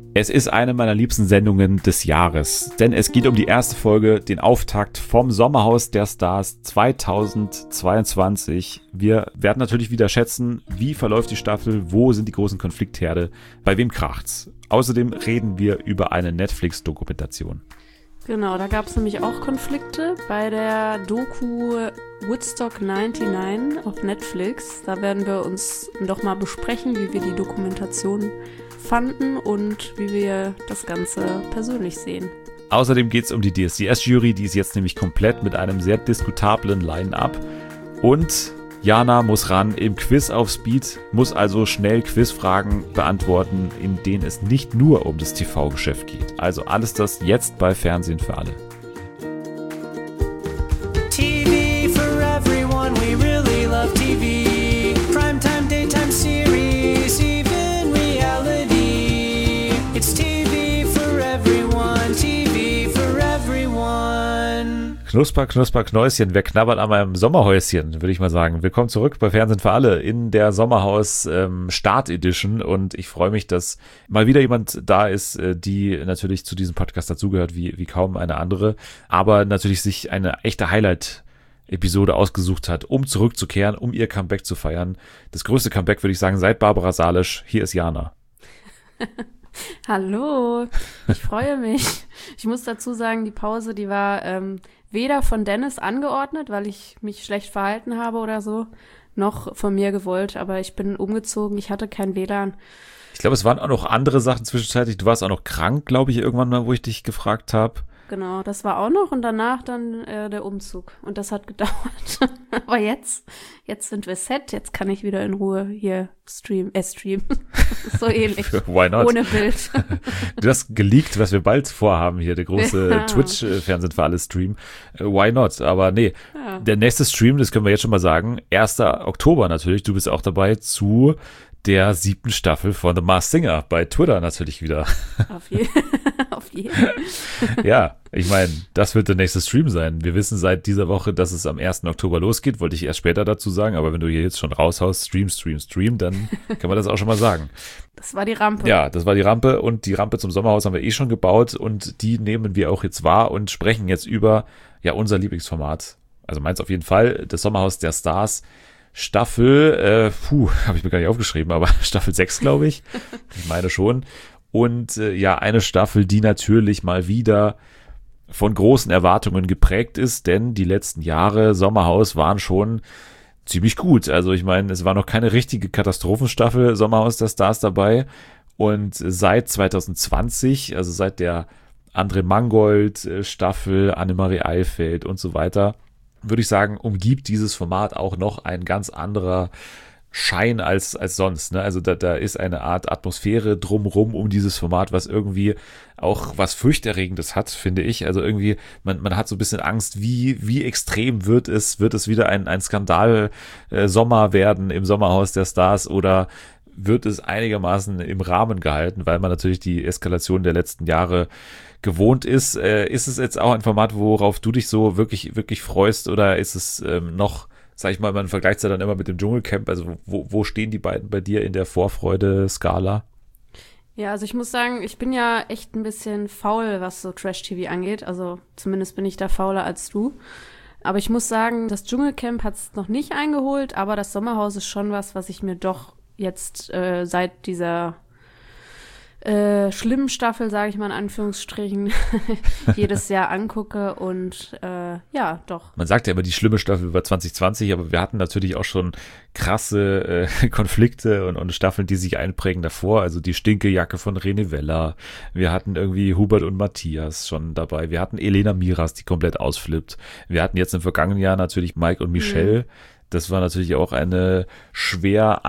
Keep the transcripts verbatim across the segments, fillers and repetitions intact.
Es ist eine meiner liebsten Sendungen des Jahres, denn es geht um die erste Folge, den Auftakt vom Sommerhaus der Stars zweitausendzweiundzwanzig. Wir werden natürlich wieder schätzen, wie verläuft die Staffel, wo sind die großen Konfliktherde, bei wem kracht's. Außerdem reden wir über eine Netflix-Dokumentation. Genau, da gab es nämlich auch Konflikte bei der Doku Woodstock neunundneunzig auf Netflix. Da werden wir uns doch mal besprechen, wie wir die Dokumentation fanden und wie wir das Ganze persönlich sehen. Außerdem geht es um die D S D S-Jury, die ist jetzt nämlich komplett mit einem sehr diskutablen Line-Up. Und Jana muss ran im Quiz auf Speed, muss also schnell Quizfragen beantworten, in denen es nicht nur um das T V-Geschäft geht. Also alles das jetzt bei Fernsehen für alle. T V for everyone, we really love T V. Primetime, daytime series, even reality. It's T V for everyone, T V for everyone. Knusper, Knusper, Knäuschen, wer knabbert an meinem Sommerhäuschen, würde ich mal sagen. Willkommen zurück bei Fernsehen für alle in der Sommerhaus ähm, Start Edition und ich freue mich, dass mal wieder jemand da ist, äh, die natürlich zu diesem Podcast dazugehört, wie, wie kaum eine andere, aber natürlich sich eine echte Highlight-Episode ausgesucht hat, um zurückzukehren, um ihr Comeback zu feiern. Das größte Comeback, würde ich sagen, seit Barbara Salisch. Hier ist Jana. Hallo, ich freue mich. Ich muss dazu sagen, die Pause, die war ähm, weder von Dennis angeordnet, weil ich mich schlecht verhalten habe oder so, noch von mir gewollt, aber ich bin umgezogen, ich hatte kein W L A N. Ich glaube, es waren auch noch andere Sachen zwischenzeitlich. Du warst auch noch krank, glaube ich, irgendwann mal, wo ich dich gefragt habe. Genau, das war auch noch und danach dann äh, der Umzug und das hat gedauert. Aber jetzt, jetzt sind wir set, jetzt kann ich wieder in Ruhe hier streamen, äh, streamen. So ähnlich. Why not? Ohne Bild. Du hast geleakt, was wir bald vorhaben hier, der große Ja. Twitch-Fernsehen für alle Stream. Äh, Why not? Aber nee, Ja. der nächste Stream, das können wir jetzt schon mal sagen, erster Oktober natürlich, du bist auch dabei zu der siebten Staffel von The Masked Singer, bei Twitter natürlich wieder. Auf jeden Auf jeden Ja, ich meine, das wird der nächste Stream sein. Wir wissen seit dieser Woche, dass es am ersten Oktober losgeht, wollte ich erst später dazu sagen, aber wenn du hier jetzt schon raushaust, Stream, Stream, Stream, dann kann man das auch schon mal sagen. Das war die Rampe. Ja, das war die Rampe und die Rampe zum Sommerhaus haben wir eh schon gebaut und die nehmen wir auch jetzt wahr und sprechen jetzt über ja unser Lieblingsformat. Also meins auf jeden Fall, das Sommerhaus der Stars. Staffel, äh, puh, habe ich mir gar nicht aufgeschrieben, aber Staffel sechs, glaube ich. Ich meine schon. Und äh, ja, eine Staffel, die natürlich mal wieder von großen Erwartungen geprägt ist, denn die letzten Jahre Sommerhaus waren schon ziemlich gut. Also ich meine, es war noch keine richtige Katastrophenstaffel Sommerhaus der Stars dabei. Und seit zwanzig zwanzig, also seit der André Mangold Staffel, Annemarie Eilfeld und so weiter, würde ich sagen, umgibt dieses Format auch noch ein ganz anderer Schein als als sonst. Ne? Also da, da ist eine Art Atmosphäre drumrum um dieses Format, was irgendwie auch was Furchterregendes hat, finde ich. Also irgendwie, man, man hat so ein bisschen Angst, wie wie extrem wird es, wird es wieder ein, ein Skandal-Sommer äh, werden im Sommerhaus der Stars oder wird es einigermaßen im Rahmen gehalten, weil man natürlich die Eskalation der letzten Jahre gewohnt ist. Äh, ist es jetzt auch ein Format, worauf du dich so wirklich, wirklich freust oder ist es ähm, noch, sag ich mal, man vergleicht es ja dann immer mit dem Dschungelcamp, also wo, wo stehen die beiden bei dir in der Vorfreude-Skala? Ja, also ich muss sagen, ich bin ja echt ein bisschen faul, was so Trash-T V angeht. Also zumindest bin ich da fauler als du. Aber ich muss sagen, das Dschungelcamp hat es noch nicht eingeholt, aber das Sommerhaus ist schon was, was ich mir doch jetzt äh, seit dieser äh, schlimmen Staffel, sage ich mal in Anführungsstrichen, jedes Jahr angucke und äh, ja, doch. Man sagt ja immer die schlimme Staffel über zwanzig zwanzig, aber wir hatten natürlich auch schon krasse äh, Konflikte und, und Staffeln, die sich einprägen davor. Also die Stinkejacke von René Vella. Wir hatten irgendwie Hubert und Matthias schon dabei. Wir hatten Elena Miras, die komplett ausflippt. Wir hatten jetzt im vergangenen Jahr natürlich Mike und Michelle. Mhm. Das war natürlich auch eine schwer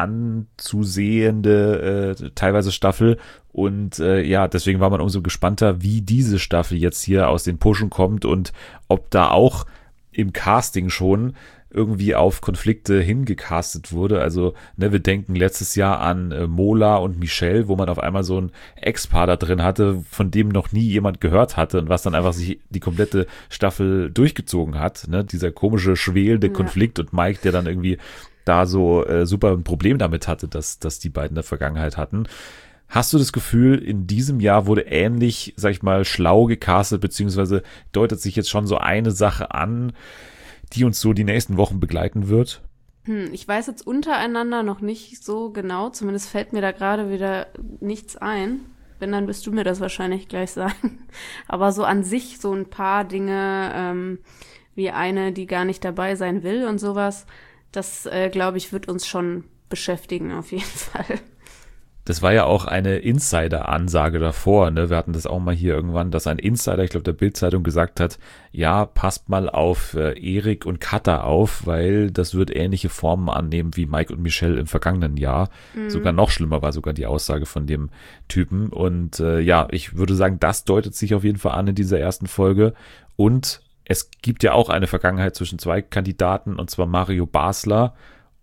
anzusehende äh, teilweise Staffel und äh, ja, deswegen war man umso gespannter, wie diese Staffel jetzt hier aus den Pushen kommt und ob da auch im Casting schon irgendwie auf Konflikte hingecastet wurde. Also ne, wir denken letztes Jahr an äh, Mola und Michelle, wo man auf einmal so ein Ex-Paar da drin hatte, von dem noch nie jemand gehört hatte und was dann einfach sich die komplette Staffel durchgezogen hat. Ne? Dieser komische, schwelende ja. Konflikt und Mike, der dann irgendwie da so äh, super ein Problem damit hatte, dass, dass die beiden in der Vergangenheit hatten. Hast du das Gefühl, in diesem Jahr wurde ähnlich, sag ich mal, schlau gecastet, beziehungsweise deutet sich jetzt schon so eine Sache an, die uns so die nächsten Wochen begleiten wird? Hm, ich weiß jetzt untereinander noch nicht so genau, zumindest fällt mir da gerade wieder nichts ein. Wenn, dann wirst du mir das wahrscheinlich gleich sagen. Aber so an sich so ein paar Dinge, ähm, wie eine, die gar nicht dabei sein will und sowas, das, äh, glaube ich, wird uns schon beschäftigen auf jeden Fall. Das war ja auch eine Insider-Ansage davor, ne? Wir hatten das auch mal hier irgendwann, dass ein Insider, ich glaube der Bild-Zeitung, gesagt hat, ja, passt mal auf äh, Erik und Katha auf, weil das wird ähnliche Formen annehmen wie Mike und Michelle im vergangenen Jahr. Mhm. Sogar noch schlimmer war sogar die Aussage von dem Typen. Und äh, ja, ich würde sagen, das deutet sich auf jeden Fall an in dieser ersten Folge. Und es gibt ja auch eine Vergangenheit zwischen zwei Kandidaten, und zwar Mario Basler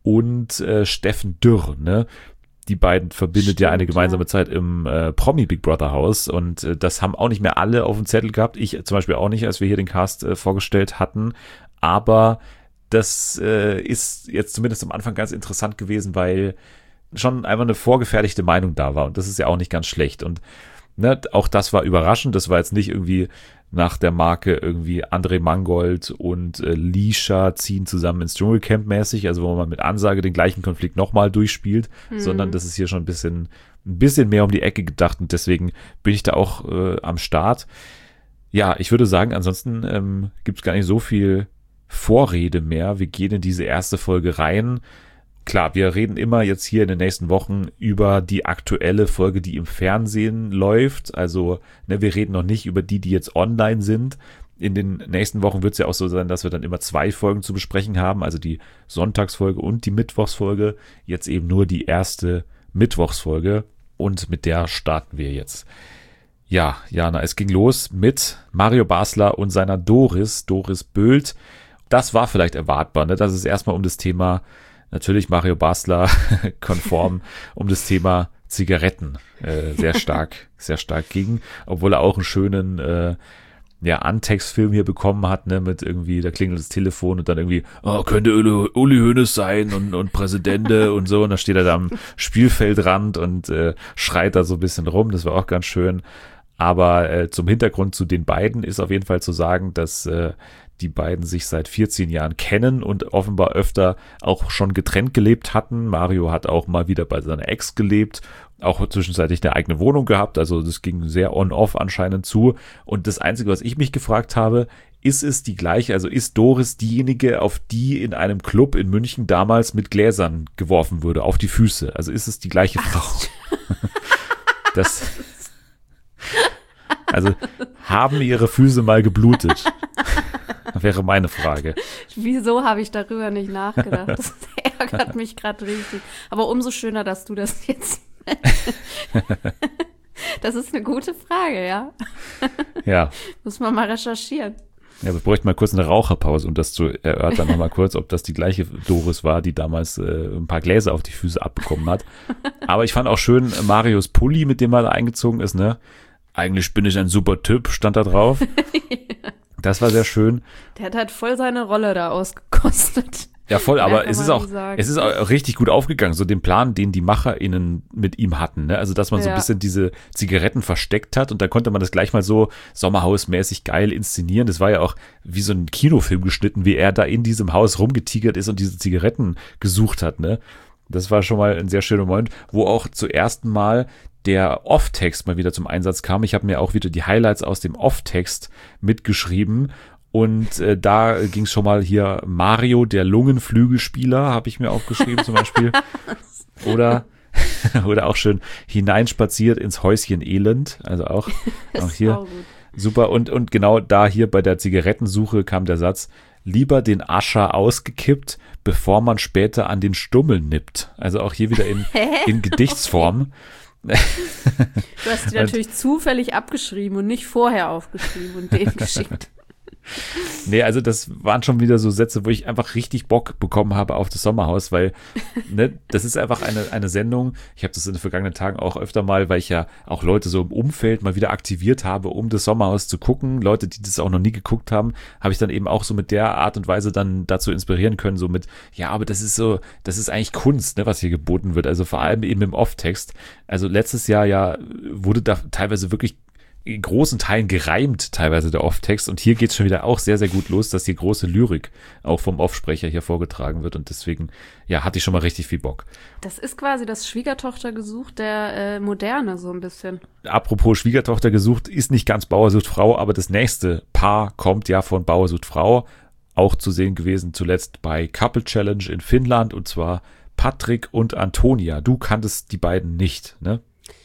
und äh, Steffen Dürr, ne? Die beiden verbindet Stimmt, ja eine gemeinsame ja. Zeit im äh, Promi Big Brother Haus, und äh, das haben auch nicht mehr alle auf dem Zettel gehabt. Ich zum Beispiel auch nicht, als wir hier den Cast äh, vorgestellt hatten. Aber das äh, ist jetzt zumindest am Anfang ganz interessant gewesen, weil schon einfach eine vorgefertigte Meinung da war, und das ist ja auch nicht ganz schlecht. Und ne, auch das war überraschend. Das war jetzt nicht irgendwie nach der Marke irgendwie André Mangold und äh, Lisha ziehen zusammen ins Dschungelcamp mäßig, also wo man mit Ansage den gleichen Konflikt nochmal durchspielt, mhm. sondern das ist hier schon ein bisschen, ein bisschen mehr um die Ecke gedacht, und deswegen bin ich da auch äh, am Start. Ja, ich würde sagen, ansonsten ähm, gibt es gar nicht so viel Vorrede mehr. Wir gehen in diese erste Folge rein. Klar, wir reden immer jetzt hier in den nächsten Wochen über die aktuelle Folge, die im Fernsehen läuft. Also ne, wir reden noch nicht über die, die jetzt online sind. In den nächsten Wochen wird es ja auch so sein, dass wir dann immer zwei Folgen zu besprechen haben. Also die Sonntagsfolge und die Mittwochsfolge. Jetzt eben nur die erste Mittwochsfolge. Und mit der starten wir jetzt. Ja, Jana, es ging los mit Mario Basler und seiner Doris, Doris Böld. Das war vielleicht erwartbar, ne? Das ist erstmal um das Thema, natürlich Mario Basler konform, um das Thema Zigaretten äh, sehr stark, sehr stark ging, obwohl er auch einen schönen äh, ja, Antextfilm hier bekommen hat, ne, mit irgendwie, da klingelt das Telefon und dann irgendwie, oh, könnte Uli, Uli Hoeneß sein und, und Präsidente und so, und da steht er da am Spielfeldrand und äh, schreit da so ein bisschen rum, das war auch ganz schön. Aber äh, zum Hintergrund zu den beiden ist auf jeden Fall zu sagen, dass äh, die beiden sich seit vierzehn Jahren kennen und offenbar öfter auch schon getrennt gelebt hatten. Mario hat auch mal wieder bei seiner Ex gelebt, auch zwischenzeitlich eine eigene Wohnung gehabt, also das ging sehr on-off anscheinend zu. Und das Einzige, was ich mich gefragt habe, ist es die gleiche, also ist Doris diejenige, auf die in einem Club in München damals mit Gläsern geworfen wurde, auf die Füße? Also ist es die gleiche Frau? Das, also haben ihre Füße mal geblutet? Wäre meine Frage. Wieso habe ich darüber nicht nachgedacht? Das ärgert mich gerade richtig. Aber umso schöner, dass du das jetzt... Das ist eine gute Frage, ja. Ja. Muss man mal recherchieren. Ja, wir bräuchten mal kurz eine Raucherpause, um das zu erörtern. Nochmal kurz, ob das die gleiche Doris war, die damals äh, ein paar Gläser auf die Füße abbekommen hat. Aber ich fand auch schön Marios Pulli, mit dem er da eingezogen ist, ne? Eigentlich bin ich ein super Typ, stand da drauf. Ja. Das war sehr schön. Der hat halt voll seine Rolle da ausgekostet. Ja, voll, aber es ist auch, es ist auch richtig gut aufgegangen, so den Plan, den die MacherInnen mit ihm hatten, ne? Also, dass man so ein Ja. bisschen diese Zigaretten versteckt hat, und da konnte man das gleich mal so Sommerhausmäßig geil inszenieren. Das war ja auch wie so ein Kinofilm geschnitten, wie er da in diesem Haus rumgetigert ist und diese Zigaretten gesucht hat, ne? Das war schon mal ein sehr schöner Moment, wo auch zum ersten Mal der Off-Text mal wieder zum Einsatz kam. Ich habe mir auch wieder die Highlights aus dem Off-Text mitgeschrieben. Und äh, da ging es schon mal hier Mario, der Lungenflügelspieler, habe ich mir aufgeschrieben zum Beispiel. Oder, oder auch schön hineinspaziert ins Häuschen Elend. Also auch, auch hier super. Und, und genau da hier bei der Zigarettensuche kam der Satz, lieber den Ascher ausgekippt, bevor man später an den Stummel nippt. Also auch hier wieder in, in Gedichtsform. Du hast die natürlich zufällig abgeschrieben und nicht vorher aufgeschrieben und denen geschickt. Nee, also das waren schon wieder so Sätze, wo ich einfach richtig Bock bekommen habe auf das Sommerhaus, weil ne, das ist einfach eine, eine Sendung, ich habe das in den vergangenen Tagen auch öfter mal, weil ich ja auch Leute so im Umfeld mal wieder aktiviert habe, um das Sommerhaus zu gucken, Leute, die das auch noch nie geguckt haben, habe ich dann eben auch so mit der Art und Weise dann dazu inspirieren können, so mit, ja, aber das ist so, das ist eigentlich Kunst, ne, was hier geboten wird, also vor allem eben im Off-Text. Also letztes Jahr ja wurde da teilweise wirklich in großen Teilen gereimt, teilweise der Off-Text. Und hier geht es schon wieder auch sehr, sehr gut los, dass hier große Lyrik auch vom Off-Sprecher hier vorgetragen wird. Und deswegen, ja, hatte ich schon mal richtig viel Bock. Das ist quasi das Schwiegertochter-Gesuch der äh, Moderne, so ein bisschen. Apropos Schwiegertochter gesucht, ist nicht ganz Bauer sucht Frau, aber das nächste Paar kommt ja von Bauer sucht Frau. Auch zu sehen gewesen zuletzt bei Couple Challenge in Finnland. Und zwar Patrick und Antonia. Du kanntest die beiden nicht, ne?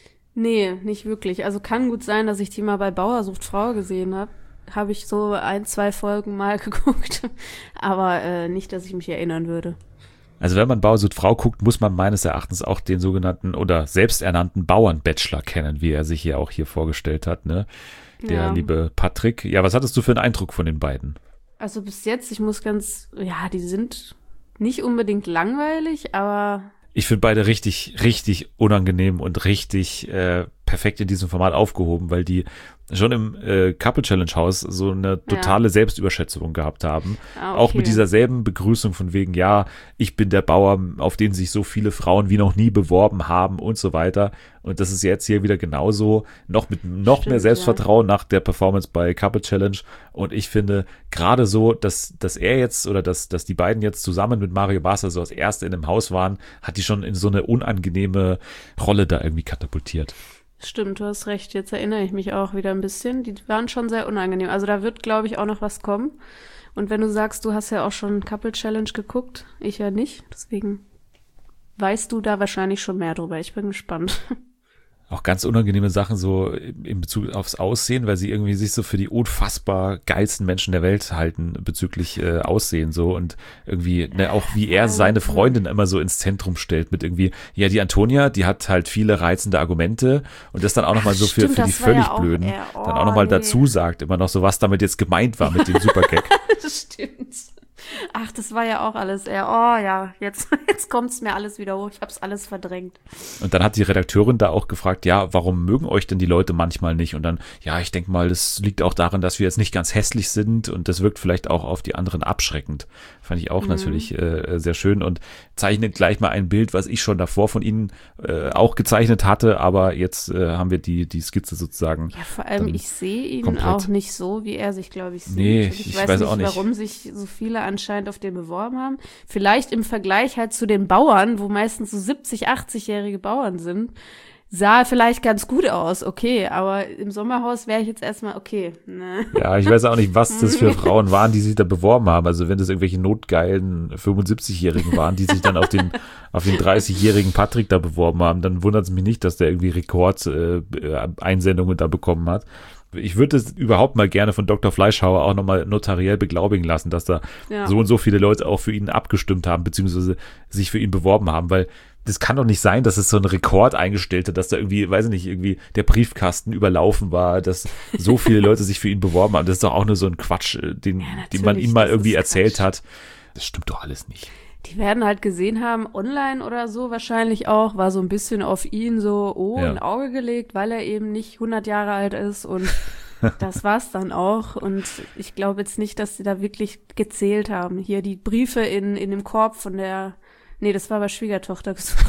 Nee, nicht wirklich. Also kann gut sein, dass ich die mal bei Bauer sucht Frau gesehen habe. Habe ich so ein, zwei Folgen mal geguckt. Aber äh, nicht, dass ich mich erinnern würde. Also wenn man Bauer sucht Frau guckt, muss man meines Erachtens auch den sogenannten oder selbsternannten Bauernbachelor kennen, wie er sich hier auch hier vorgestellt hat, ne? Der Ja. liebe Patrick. Ja, was hattest du für einen Eindruck von den beiden? Also bis jetzt, ich muss ganz, ja, die sind nicht unbedingt langweilig, aber Ich finde beide richtig, richtig unangenehm und richtig äh, perfekt in diesem Format aufgehoben, weil die schon im äh, Couple Challenge Haus so eine totale Selbstüberschätzung gehabt haben. ah, Auch okay. mit dieser selben Begrüßung von wegen, ja, ich bin der Bauer, auf den sich so viele Frauen wie noch nie beworben haben und so weiter. Und das ist jetzt hier wieder genauso, noch mit noch Stimmt, mehr Selbstvertrauen nach der Performance bei Couple Challenge. Und ich finde gerade so, dass, dass er jetzt oder dass, dass die beiden jetzt zusammen mit Mario Basler so als Erste in dem Haus waren, hat die schon in so eine unangenehme Rolle da irgendwie katapultiert. Stimmt, du hast recht. Jetzt erinnere ich mich auch wieder ein bisschen. Die waren schon sehr unangenehm. Also da wird, glaube ich, auch noch was kommen. Und wenn du sagst, du hast ja auch schon Couple Challenge geguckt, ich ja nicht. Deswegen weißt du da wahrscheinlich schon mehr drüber. Ich bin gespannt. Auch ganz unangenehme Sachen so in Bezug aufs Aussehen, weil sie irgendwie sich so für die unfassbar geilsten Menschen der Welt halten bezüglich äh, Aussehen so und irgendwie, ne, auch wie er seine Freundin immer so ins Zentrum stellt mit irgendwie, ja, die Antonia, die hat halt viele reizende Argumente und das dann auch nochmal so für, Stimmt, für die das war ja völlig auch Blöden eher- oh, dann auch nochmal nee. dazu sagt, immer noch so, was damit jetzt gemeint war mit dem Supergag. Das stimmt. Ach, das war ja auch alles eher, oh ja, jetzt, jetzt kommt's mir alles wieder hoch. Ich hab's alles verdrängt. Und dann hat die Redakteurin da auch gefragt, ja, warum mögen euch denn die Leute manchmal nicht? Und dann, ja, ich denke mal, das liegt auch daran, dass wir jetzt nicht ganz hässlich sind und das wirkt vielleicht auch auf die anderen abschreckend. Fand ich auch mhm. natürlich äh, sehr schön und zeichnet gleich mal ein Bild, was ich schon davor von ihnen äh, auch gezeichnet hatte, aber jetzt äh, haben wir die, die Skizze sozusagen. Ja, vor allem, ich sehe ihn komplett. auch nicht so, wie er sich, glaube ich, sieht. Nee, Und ich, ich weiß, weiß nicht, auch nicht. warum sich so viele anscheinend auf den beworben haben. Vielleicht im Vergleich halt zu den Bauern, wo meistens so siebzig-, achtzigjährige Bauern sind, sah vielleicht ganz gut aus, okay, aber im Sommerhaus wäre ich jetzt erstmal, okay. Ne. Ja, ich weiß auch nicht, was das für Frauen waren, die sich da beworben haben. Also wenn das irgendwelche notgeilen fünfundsiebzigjährigen waren, die sich dann auf den auf den dreißigjährigen Patrick da beworben haben, dann wundert es mich nicht, dass der irgendwie Rekord-Einsendungen äh, da bekommen hat. Ich würde es überhaupt mal gerne von Doktor Fleischhauer auch nochmal notariell beglaubigen lassen, dass da Ja. so und so viele Leute auch für ihn abgestimmt haben, beziehungsweise sich für ihn beworben haben, weil das kann doch nicht sein, dass es so ein Rekord eingestellt hat, dass da irgendwie, weiß ich nicht, irgendwie der Briefkasten überlaufen war, dass so viele Leute sich für ihn beworben haben. Das ist doch auch nur so ein Quatsch, den, Ja, den man natürlich, ihm mal das irgendwie ist erzählt Quatsch. hat. Das stimmt doch alles nicht. Die werden halt gesehen haben, online oder so wahrscheinlich auch, war so ein bisschen auf ihn so, oh, Ja. ein Auge gelegt, weil er eben nicht hundert Jahre alt ist und das war's dann auch. Und ich glaube jetzt nicht, dass sie da wirklich gezählt haben. Hier die Briefe in, in dem Korb von der, nee, das war bei Schwiegertochter gesucht.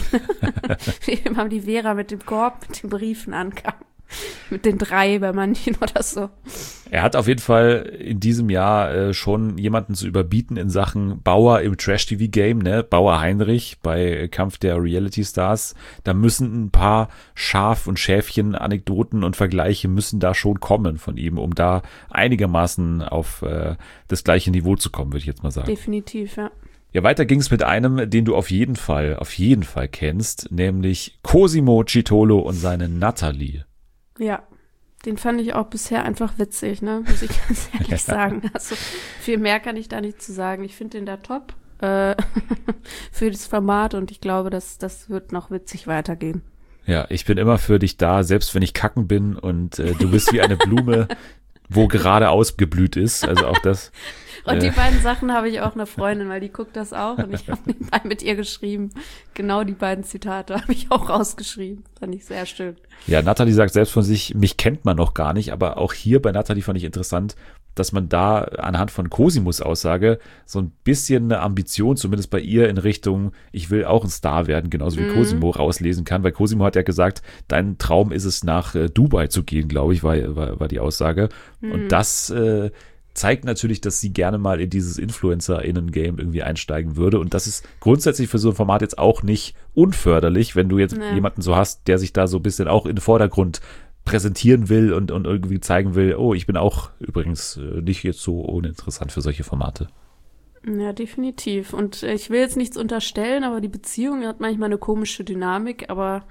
Eben haben die Vera mit dem Korb, mit den Briefen ankam. Mit den drei bei manchen oder so. Er hat auf jeden Fall in diesem Jahr äh, schon jemanden zu überbieten in Sachen Bauer im Trash-T V-Game, ne? Bauer Heinrich bei Kampf der Reality-Stars. Da müssen ein paar Schaf- und Schäfchen-Anekdoten und Vergleiche müssen da schon kommen von ihm, um da einigermaßen auf äh, das gleiche Niveau zu kommen, würde ich jetzt mal sagen. Definitiv, ja. Ja, weiter ging es mit einem, den du auf jeden Fall, auf jeden Fall kennst, nämlich Cosimo Citolo und seine Natalie. Ja, den fand ich auch bisher einfach witzig, ne, muss ich ganz ehrlich sagen. Also viel mehr kann ich da nicht zu sagen. Ich finde den da top äh, für das Format und ich glaube, dass das wird noch witzig weitergehen. Ja, ich bin immer für dich da, selbst wenn ich kacken bin und äh, du bist wie eine Blume, wo gerade ausgeblüht ist. Also auch das. Und die äh, beiden Sachen habe ich auch einer Freundin, weil die guckt das auch und ich habe nebenbei mit ihr geschrieben. Genau die beiden Zitate habe ich auch rausgeschrieben. Fand ich sehr schön. Ja, Natalie sagt selbst von sich, mich kennt man noch gar nicht, aber auch hier bei Natalie fand ich interessant, dass man da anhand von Cosimos Aussage so ein bisschen eine Ambition, zumindest bei ihr in Richtung, ich will auch ein Star werden, genauso wie Mhm. Cosimo rauslesen kann, weil Cosimo hat ja gesagt, dein Traum ist es, nach äh, Dubai zu gehen, glaube ich, war, war, war die Aussage. Mhm. Und das äh, zeigt natürlich, dass sie gerne mal in dieses InfluencerInnen-Game irgendwie einsteigen würde. Und das ist grundsätzlich für so ein Format jetzt auch nicht unförderlich, wenn du jetzt Nee. jemanden so hast, der sich da so ein bisschen auch in den Vordergrund präsentieren will und, und irgendwie zeigen will, oh, ich bin auch übrigens äh, nicht jetzt so uninteressant für solche Formate. Ja, definitiv. Und äh, ich will jetzt nichts unterstellen, aber die Beziehung hat manchmal eine komische Dynamik, aber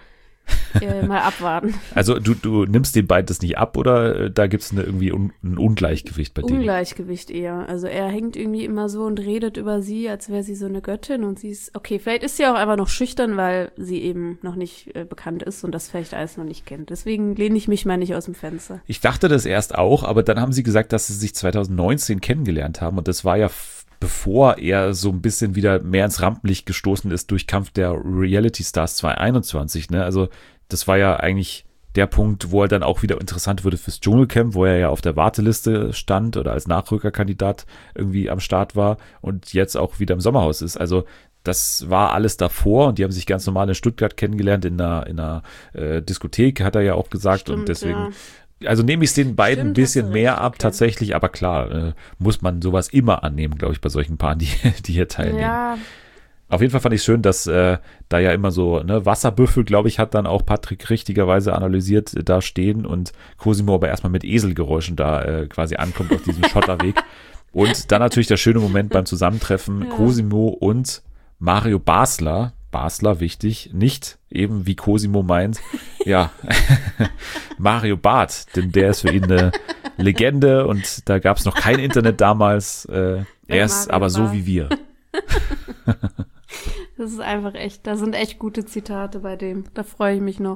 äh, mal abwarten. Also du, du nimmst den beiden das nicht ab oder äh, da gibt es eine, irgendwie un, ein Ungleichgewicht bei denen? Ungleichgewicht eher. Also er hängt irgendwie immer so und redet über sie, als wäre sie so eine Göttin und sie ist, okay, vielleicht ist sie auch einfach noch schüchtern, weil sie eben noch nicht äh, bekannt ist und das vielleicht alles noch nicht kennt. Deswegen lehne ich mich mal nicht aus dem Fenster. Ich dachte das erst auch, aber dann haben sie gesagt, dass sie sich zwanzig neunzehn kennengelernt haben und das war ja f- bevor er so ein bisschen wieder mehr ins Rampenlicht gestoßen ist durch Kampf der Reality Stars zwanzig einundzwanzig, ne? Also das war ja eigentlich der Punkt, wo er dann auch wieder interessant wurde fürs Dschungelcamp, wo er ja auf der Warteliste stand oder als Nachrückerkandidat irgendwie am Start war und jetzt auch wieder im Sommerhaus ist. Also das war alles davor und die haben sich ganz normal in Stuttgart kennengelernt, in einer, in einer äh, Diskothek, hat er ja auch gesagt. Stimmt, und deswegen, ja. also nehme ich es den beiden Stimmt, ein bisschen hast du mehr recht, ab okay. tatsächlich, aber klar, äh, muss man sowas immer annehmen, glaube ich, bei solchen Paaren, die, die hier teilnehmen. Ja, Auf jeden Fall fand ich es schön, dass äh, da ja immer so ne, Wasserbüffel, glaube ich, hat dann auch Patrick richtigerweise analysiert, äh, da stehen und Cosimo aber erstmal mit Eselgeräuschen da äh, quasi ankommt auf diesem Schotterweg. Und dann natürlich der schöne Moment beim Zusammentreffen Ja. Cosimo und Mario Basler. Basler, wichtig, nicht eben wie Cosimo meint, ja, Mario Barth, denn der ist für ihn eine Legende und da gab es noch kein Internet damals. Äh, er ist Mario aber so Barth. wie wir. das ist einfach echt, da sind echt gute Zitate bei dem. Da freue ich mich noch.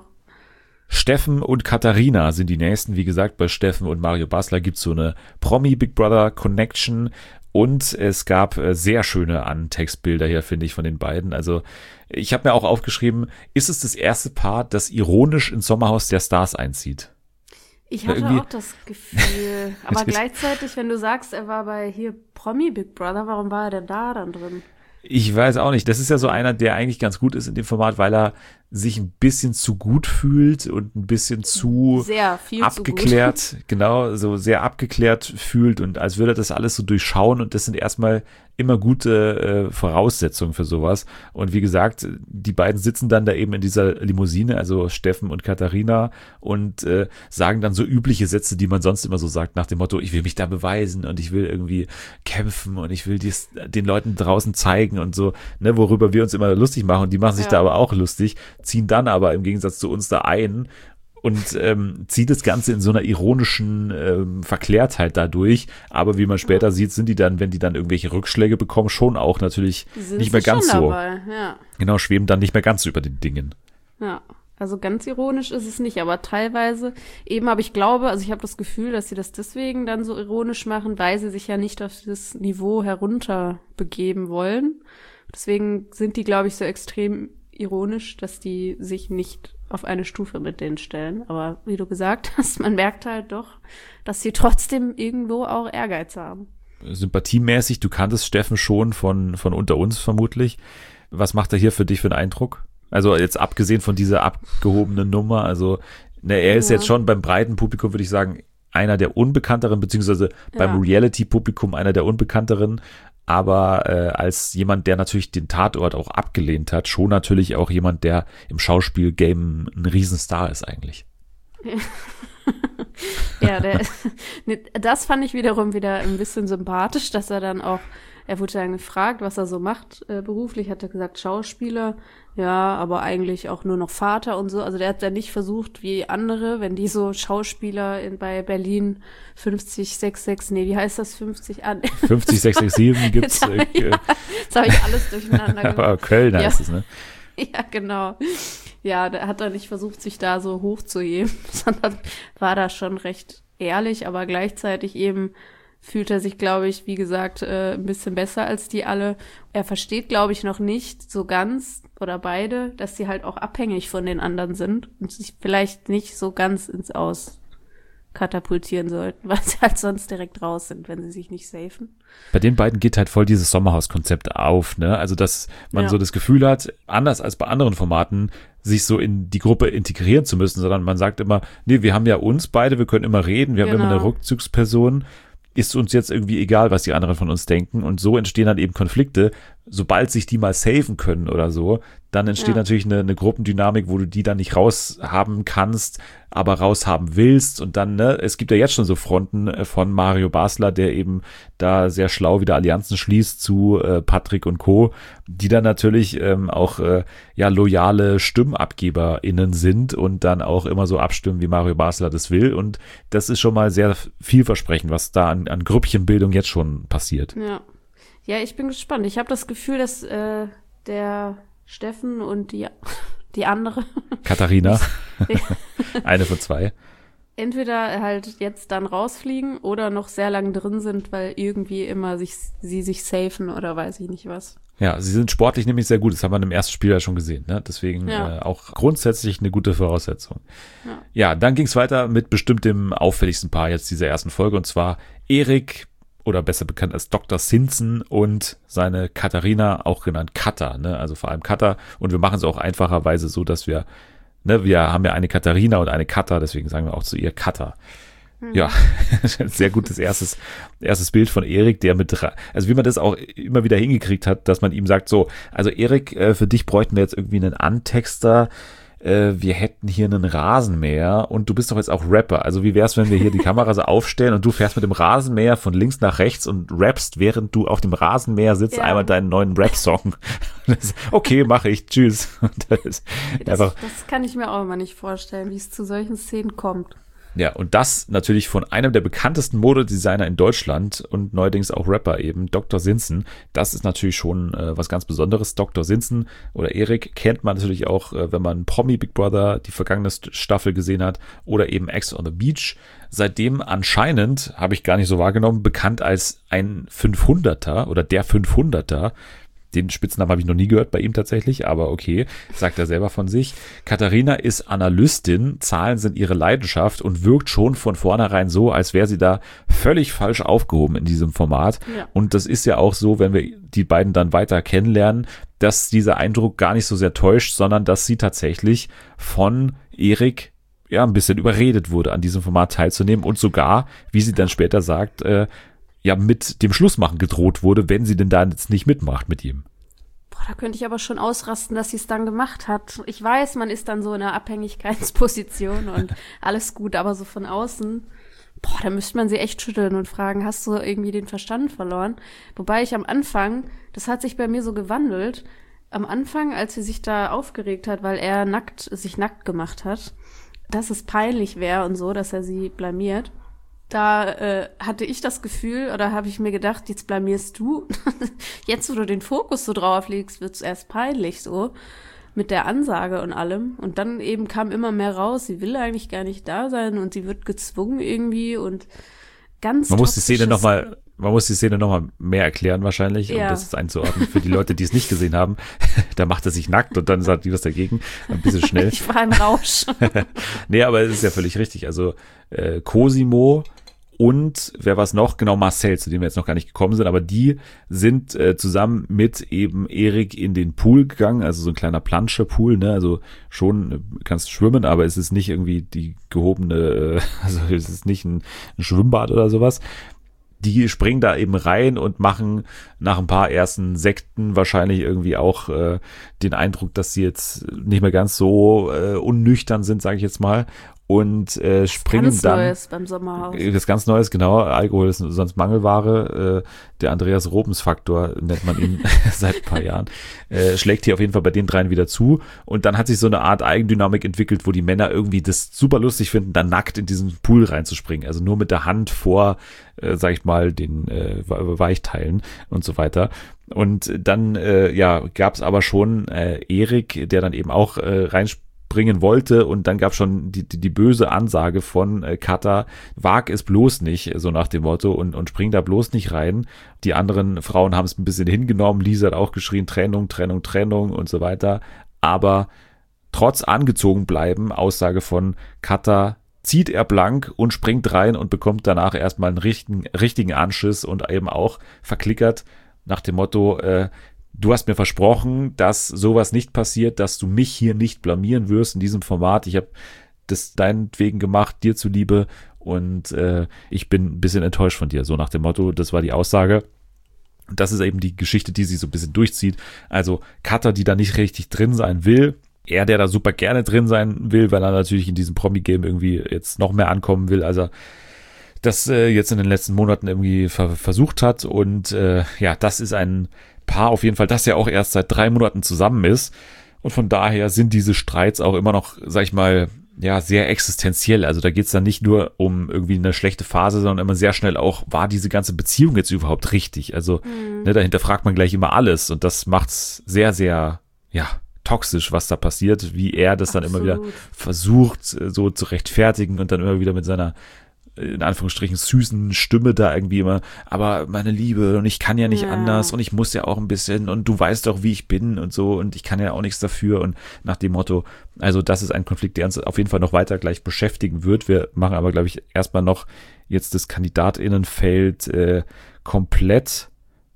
Steffen und Katharina sind die nächsten. Wie gesagt, bei Steffen und Mario Basler gibt es so eine Promi-Big Brother Connection und es gab äh, sehr schöne Antextbilder hier, finde ich, von den beiden. Also ich habe mir auch aufgeschrieben, ist es das erste Paar, das ironisch ins Sommerhaus der Stars einzieht? Ich Ja, hatte irgendwie- auch das Gefühl. Aber gleichzeitig, wenn du sagst, er war bei hier Promi Big Brother, warum war er denn da dann drin? Ich weiß auch nicht. Das ist ja so einer, der eigentlich ganz gut ist in dem Format, weil er sich ein bisschen zu gut fühlt und ein bisschen zu Sehr viel abgeklärt, genau, so sehr abgeklärt fühlt und als würde er das alles so durchschauen und das sind erstmal immer gute äh, Voraussetzungen für sowas. Und wie gesagt, die beiden sitzen dann da eben in dieser Limousine, also Steffen und Katharina und äh, sagen dann so übliche Sätze, die man sonst immer so sagt, nach dem Motto, ich will mich da beweisen und ich will irgendwie kämpfen und ich will dies den Leuten draußen zeigen und so, ne, worüber wir uns immer lustig machen und die machen sich Ja. da aber auch lustig, ziehen dann aber im Gegensatz zu uns da ein und ähm, zieht das Ganze in so einer ironischen ähm, Verklärtheit dadurch. Aber wie man später sieht, sind die dann, wenn die dann irgendwelche Rückschläge bekommen, schon auch natürlich Sind nicht mehr sie ganz schon so. dabei, ja. Genau, schweben dann nicht mehr ganz so über den Dingen. Ja, also ganz ironisch ist es nicht, aber teilweise eben, aber ich glaube, also ich habe das Gefühl, dass sie das deswegen dann so ironisch machen, weil sie sich ja nicht auf das Niveau herunter begeben wollen. Deswegen sind die, glaube ich, so extrem ironisch, dass die sich nicht auf eine Stufe mit denen stellen. Aber wie du gesagt hast, man merkt halt doch, dass sie trotzdem irgendwo auch Ehrgeiz haben. Sympathiemäßig, du kanntest Steffen schon von, von unter uns vermutlich. Was macht er hier für dich für einen Eindruck? Also jetzt abgesehen von dieser abgehobenen Nummer, also ne, er ist Ja. jetzt schon beim breiten Publikum, würde ich sagen, einer der unbekannteren, beziehungsweise beim Ja. Reality-Publikum einer der unbekannteren, aber äh, als jemand, der natürlich den Tatort auch abgelehnt hat, schon natürlich auch jemand, der im Schauspiel-Game ein Riesenstar ist eigentlich. Ja, der, ne, das fand ich wiederum wieder ein bisschen sympathisch, dass er dann auch, er wurde dann gefragt, was er so macht äh, beruflich, hat er gesagt, Schauspieler, ja, aber eigentlich auch nur noch Vater und so. Also der hat dann nicht versucht, wie andere, wenn die so Schauspieler in, bei Berlin fünfzig sechs sechs, nee, wie heißt das, fünfzig an? fünfzig sechs sechs sieben gibt's. Jetzt hab ich- Äh, Jetzt habe ich alles durcheinander gemacht. aber Köln Ja. heißt es, ne? Ja, genau. Ja, der hat er nicht versucht, sich da so hochzuheben, sondern war da schon recht ehrlich, aber gleichzeitig eben fühlt er sich, glaube ich, wie gesagt, äh, ein bisschen besser als die alle. Er versteht, glaube ich, noch nicht so ganz, oder beide, dass sie halt auch abhängig von den anderen sind und sich vielleicht nicht so ganz ins Aus katapultieren sollten, weil sie halt sonst direkt raus sind, wenn sie sich nicht safen. Bei den beiden geht halt voll dieses Sommerhaus-Konzept auf, ne? Also, dass man Ja. so das Gefühl hat, anders als bei anderen Formaten, sich so in die Gruppe integrieren zu müssen, sondern man sagt immer, nee, wir haben ja uns beide, wir können immer reden, wir haben Genau. immer eine Rückzugsperson, ist uns jetzt irgendwie egal, was die anderen von uns denken, und so entstehen dann eben Konflikte. Sobald sich die mal safen können oder so, dann entsteht Ja. natürlich eine, eine Gruppendynamik, wo du die dann nicht raushaben kannst, aber raushaben willst. Und dann, ne, es gibt ja jetzt schon so Fronten äh, von Mario Basler, der eben da sehr schlau wieder Allianzen schließt zu äh, Patrick und Co., die dann natürlich ähm, auch äh, ja loyale StimmabgeberInnen sind und dann auch immer so abstimmen, wie Mario Basler das will. Und das ist schon mal sehr vielversprechend, was da an, an Grüppchenbildung jetzt schon passiert. Ja. Ja, ich bin gespannt. Ich habe das Gefühl, dass äh, der Steffen und die, die andere Katharina, eine von zwei. entweder halt jetzt dann rausfliegen oder noch sehr lang drin sind, weil irgendwie immer sich, sie sich safen oder weiß ich nicht was. Ja, sie sind sportlich nämlich sehr gut. Das haben wir im ersten Spiel ja schon gesehen. Ne? Deswegen Ja. äh, auch grundsätzlich eine gute Voraussetzung. Ja. Ja, dann ging es weiter mit bestimmt dem auffälligsten Paar jetzt dieser ersten Folge, und zwar Erik, oder besser bekannt als Doktor Simpson, und seine Katharina, auch genannt Katha, ne? Also vor allem Katha. Und wir machen es auch einfacherweise so, dass wir, ne, wir haben ja eine Katharina und eine Katha, deswegen sagen wir auch zu ihr Katha. Ja, sehr gutes erstes, erstes Bild von Erik, der mit, dra- also wie man das auch immer wieder hingekriegt hat, dass man ihm sagt, so, also Erik, äh, für dich bräuchten wir jetzt irgendwie einen Antexter, äh, wir hätten hier einen Rasenmäher und du bist doch jetzt auch Rapper, also wie wär's, wenn wir hier die Kamera so aufstellen und du fährst mit dem Rasenmäher von links nach rechts und rappst, während du auf dem Rasenmäher sitzt, Ja. einmal deinen neuen Rap-Song. Das- okay, mache ich, tschüss. Und das ist Das, einfach, das kann ich mir auch immer nicht vorstellen, wie es zu solchen Szenen kommt. ja, und das natürlich von einem der bekanntesten Modedesigner in Deutschland und neuerdings auch Rapper eben, Doktor Simpson. Das ist natürlich schon äh, was ganz Besonderes. Doktor Simpson oder Erik kennt man natürlich auch, äh, wenn man Promi Big Brother, die vergangene St- Staffel gesehen hat, oder eben Ex on the Beach. Seitdem anscheinend, habe ich gar nicht so wahrgenommen, bekannt als ein fünfhunderter oder der fünfhunderter. Den Spitznamen habe ich noch nie gehört bei ihm tatsächlich, aber okay, sagt er selber von sich. Katharina ist Analystin, Zahlen sind ihre Leidenschaft und wirkt schon von vornherein so, als wäre sie da völlig falsch aufgehoben in diesem Format. Ja. Und das ist ja auch so, wenn wir die beiden dann weiter kennenlernen, dass dieser Eindruck gar nicht so sehr täuscht, sondern dass sie tatsächlich von Erik ja ein bisschen überredet wurde, an diesem Format teilzunehmen und sogar, wie sie dann später sagt, äh, ja mit dem Schlussmachen gedroht wurde, wenn sie denn da jetzt nicht mitmacht mit ihm. Boah, da könnte ich aber schon ausrasten, dass sie es dann gemacht hat. Ich weiß, man ist dann so in einer Abhängigkeitsposition und alles gut, aber so von außen, boah, da müsste man sie echt schütteln und fragen, hast du irgendwie den Verstand verloren? Wobei ich am Anfang, das hat sich bei mir so gewandelt, am Anfang, als sie sich da aufgeregt hat, weil er nackt, sich nackt gemacht hat, dass es peinlich wäre und so, dass er sie blamiert. Da äh, hatte ich das Gefühl, oder habe ich mir gedacht, jetzt blamierst du. Jetzt, wo du den Fokus so drauf legst, wird's erst peinlich so. Mit der Ansage und allem. Und dann eben kam immer mehr raus, sie will eigentlich gar nicht da sein und sie wird gezwungen irgendwie und ganz Man muss die Szene toxisches- nochmal, man muss die Szene noch mal mehr erklären wahrscheinlich, um Ja. das jetzt einzuordnen für die Leute, die es nicht gesehen haben. Da macht er sich nackt und dann sagt die was dagegen. Ein bisschen schnell. Ich war im Rausch. Nee, aber es ist ja völlig richtig. Also äh, Cosimo und wer war es noch? Genau, Marcel, zu dem wir jetzt noch gar nicht gekommen sind, aber die sind äh, zusammen mit eben Erik in den Pool gegangen, also so ein kleiner Planschepool, ne? Also schon äh, kannst schwimmen, aber es ist nicht irgendwie die gehobene, äh, also es ist nicht ein, ein Schwimmbad oder sowas. Die springen da eben rein und machen nach ein paar ersten Sekten wahrscheinlich irgendwie auch äh, den Eindruck, dass sie jetzt nicht mehr ganz so äh, unnüchtern sind, sage ich jetzt mal. Und äh, springen Ganz dann. Neues beim Sommerhaus. Das ganz Neues, genau. Alkohol ist sonst Mangelware. Äh, der Andreas Robens-Faktor nennt man ihn seit ein paar Jahren. Äh, schlägt hier auf jeden Fall bei den dreien wieder zu. Und dann hat sich so eine Art Eigendynamik entwickelt, wo die Männer irgendwie das super lustig finden, da nackt in diesen Pool reinzuspringen. Also nur mit der Hand vor, äh, sag ich mal, den äh, Weichteilen und so weiter. Und dann, äh, ja, gab es aber schon äh, Erik, der dann eben auch äh, reinspringt bringen wollte und dann gab es schon die, die, die böse Ansage von äh, Kata, wag es bloß nicht, so nach dem Motto und, und spring da bloß nicht rein. Die anderen Frauen haben es ein bisschen hingenommen, Lisa hat auch geschrien, Trennung, Trennung, Trennung und so weiter, aber trotz angezogen bleiben, Aussage von Kata, zieht er blank und springt rein und bekommt danach erstmal einen richtigen, richtigen Anschiss und eben auch verklickert nach dem Motto, äh, du hast mir versprochen, dass sowas nicht passiert, dass du mich hier nicht blamieren wirst in diesem Format. Ich habe das deinetwegen gemacht, dir zuliebe und äh, ich bin ein bisschen enttäuscht von dir. So nach dem Motto, das war die Aussage. Und das ist eben die Geschichte, die sie so ein bisschen durchzieht. Also Kata, die da nicht richtig drin sein will. Er, der da super gerne drin sein will, weil er natürlich in diesem Promi-Game irgendwie jetzt noch mehr ankommen will, als er das äh, jetzt in den letzten Monaten irgendwie ver- versucht hat. Und äh, ja, das ist ein Paar auf jeden Fall, das ja auch erst seit drei Monaten zusammen ist. Und von daher sind diese Streits auch immer noch, sag ich mal, ja, sehr existenziell. Also da geht es dann nicht nur um irgendwie eine schlechte Phase, sondern immer sehr schnell auch, war diese ganze Beziehung jetzt überhaupt richtig? Also mhm. ne, dahinter fragt man gleich immer alles und das macht's sehr, sehr, ja, toxisch, was da passiert, wie er das Absolut. Dann immer wieder versucht, so zu rechtfertigen und dann immer wieder mit seiner in Anführungsstrichen süßen Stimme da irgendwie immer, aber meine Liebe und ich kann ja nicht ja. anders und ich muss ja auch ein bisschen und du weißt doch, wie ich bin und so und ich kann ja auch nichts dafür und nach dem Motto, also das ist ein Konflikt, der uns auf jeden Fall noch weiter gleich beschäftigen wird. Wir machen aber, glaube ich, erstmal noch jetzt das KandidatInnenfeld äh, komplett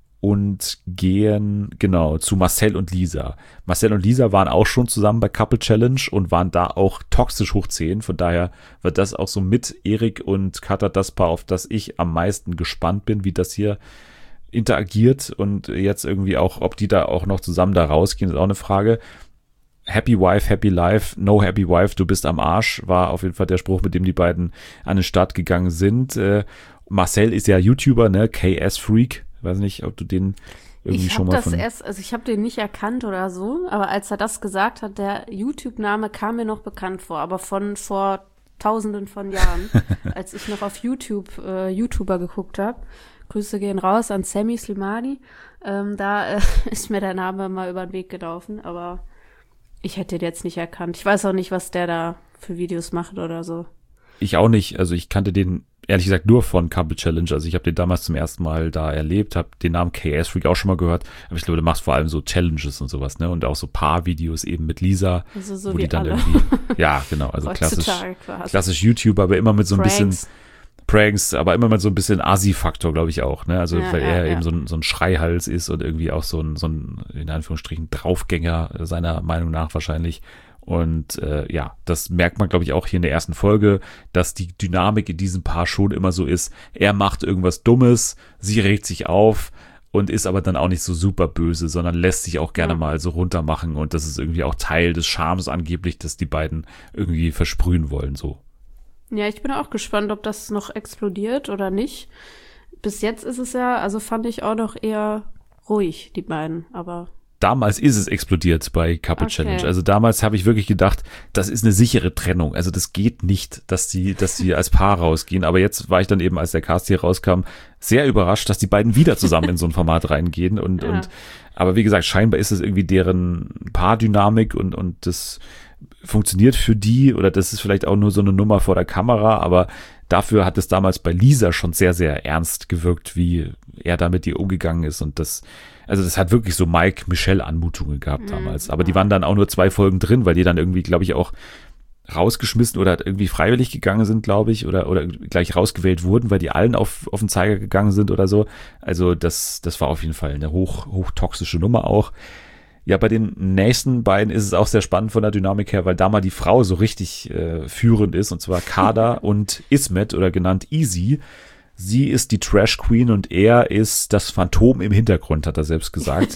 und gehen, genau, zu Marcel und Lisa. Marcel und Lisa waren auch schon zusammen bei Couple Challenge und waren da auch toxisch hoch zehn. Von daher wird das auch so mit Erik und Kata das Paar, auf das ich am meisten gespannt bin, wie das hier interagiert und jetzt irgendwie auch, ob die da auch noch zusammen da rausgehen, ist auch eine Frage. Happy Wife, Happy Life, no Happy Wife, du bist am Arsch, war auf jeden Fall der Spruch, mit dem die beiden an den Start gegangen sind. Äh, Marcel ist ja YouTuber, ne, K S Freak. Ich weiß nicht, ob du den irgendwie ich schon mal das von... Erst, also ich habe den nicht erkannt oder so, aber als er das gesagt hat, der YouTube-Name kam mir noch bekannt vor, aber von vor tausenden von Jahren, als ich noch auf YouTube äh, YouTuber geguckt habe. Grüße gehen raus an Sammy Slimani. Ähm, da äh, ist mir der Name mal über den Weg gelaufen, aber ich hätte den jetzt nicht erkannt. Ich weiß auch nicht, was der da für Videos macht oder so. Ich auch nicht. Also ich kannte den ehrlich gesagt nur von Couple Challenge. Also ich habe den damals zum ersten Mal da erlebt, habe den Namen K S Freak auch schon mal gehört. Aber ich glaube, du machst vor allem so Challenges und sowas, ne? Und auch so Paar-Videos eben mit Lisa. Also so wo wie die dann alle. irgendwie, ja, genau. Also klassisch, quasi. klassisch YouTuber, aber immer mit so ein Pranks. bisschen Pranks, aber immer mit so ein bisschen Assi-Faktor, glaube ich auch, ne? Also Ja, weil ja, er ja. eben so ein, so ein Schreihals ist und irgendwie auch so ein, so ein, in Anführungsstrichen, Draufgänger seiner Meinung nach wahrscheinlich. Und äh, ja, das merkt man, glaube ich, auch hier in der ersten Folge, dass die Dynamik in diesem Paar schon immer so ist. Er macht irgendwas Dummes, sie regt sich auf und ist aber dann auch nicht so super böse, sondern lässt sich auch gerne Ja. mal so runtermachen. Und das ist irgendwie auch Teil des Charmes angeblich, dass die beiden irgendwie versprühen wollen, so. Ja, ich bin auch gespannt, ob das noch explodiert oder nicht. Bis jetzt ist es ja, also fand ich auch noch eher ruhig, die beiden, aber... Damals ist es explodiert bei Couple Okay. Challenge. Also damals habe ich wirklich gedacht, das ist eine sichere Trennung. Also das geht nicht, dass die, dass die als Paar rausgehen. Aber jetzt war ich dann eben, als der Cast hier rauskam, sehr überrascht, dass die beiden wieder zusammen in so ein Format reingehen. Und, Ja. und, aber wie gesagt, scheinbar ist es irgendwie deren Paardynamik und, und das funktioniert für die oder das ist vielleicht auch nur so eine Nummer vor der Kamera, aber dafür hat es damals bei Lisa schon sehr, sehr ernst gewirkt, wie er da mit ihr umgegangen ist und das, also das hat wirklich so Mike-Michelle-Anmutungen gehabt damals, aber die waren dann auch nur zwei Folgen drin, weil die dann irgendwie, glaube ich, auch rausgeschmissen oder irgendwie freiwillig gegangen sind, glaube ich, oder, oder gleich rausgewählt wurden, weil die allen auf, auf den Zeiger gegangen sind oder so. Also das, das war auf jeden Fall eine hoch, hochtoxische Nummer auch. Ja, bei den nächsten beiden ist es auch sehr spannend von der Dynamik her, weil da mal die Frau so richtig äh, führend ist, und zwar Kada und Ismet oder genannt Easy. Sie ist die Trash Queen und er ist das Phantom im Hintergrund, hat er selbst gesagt.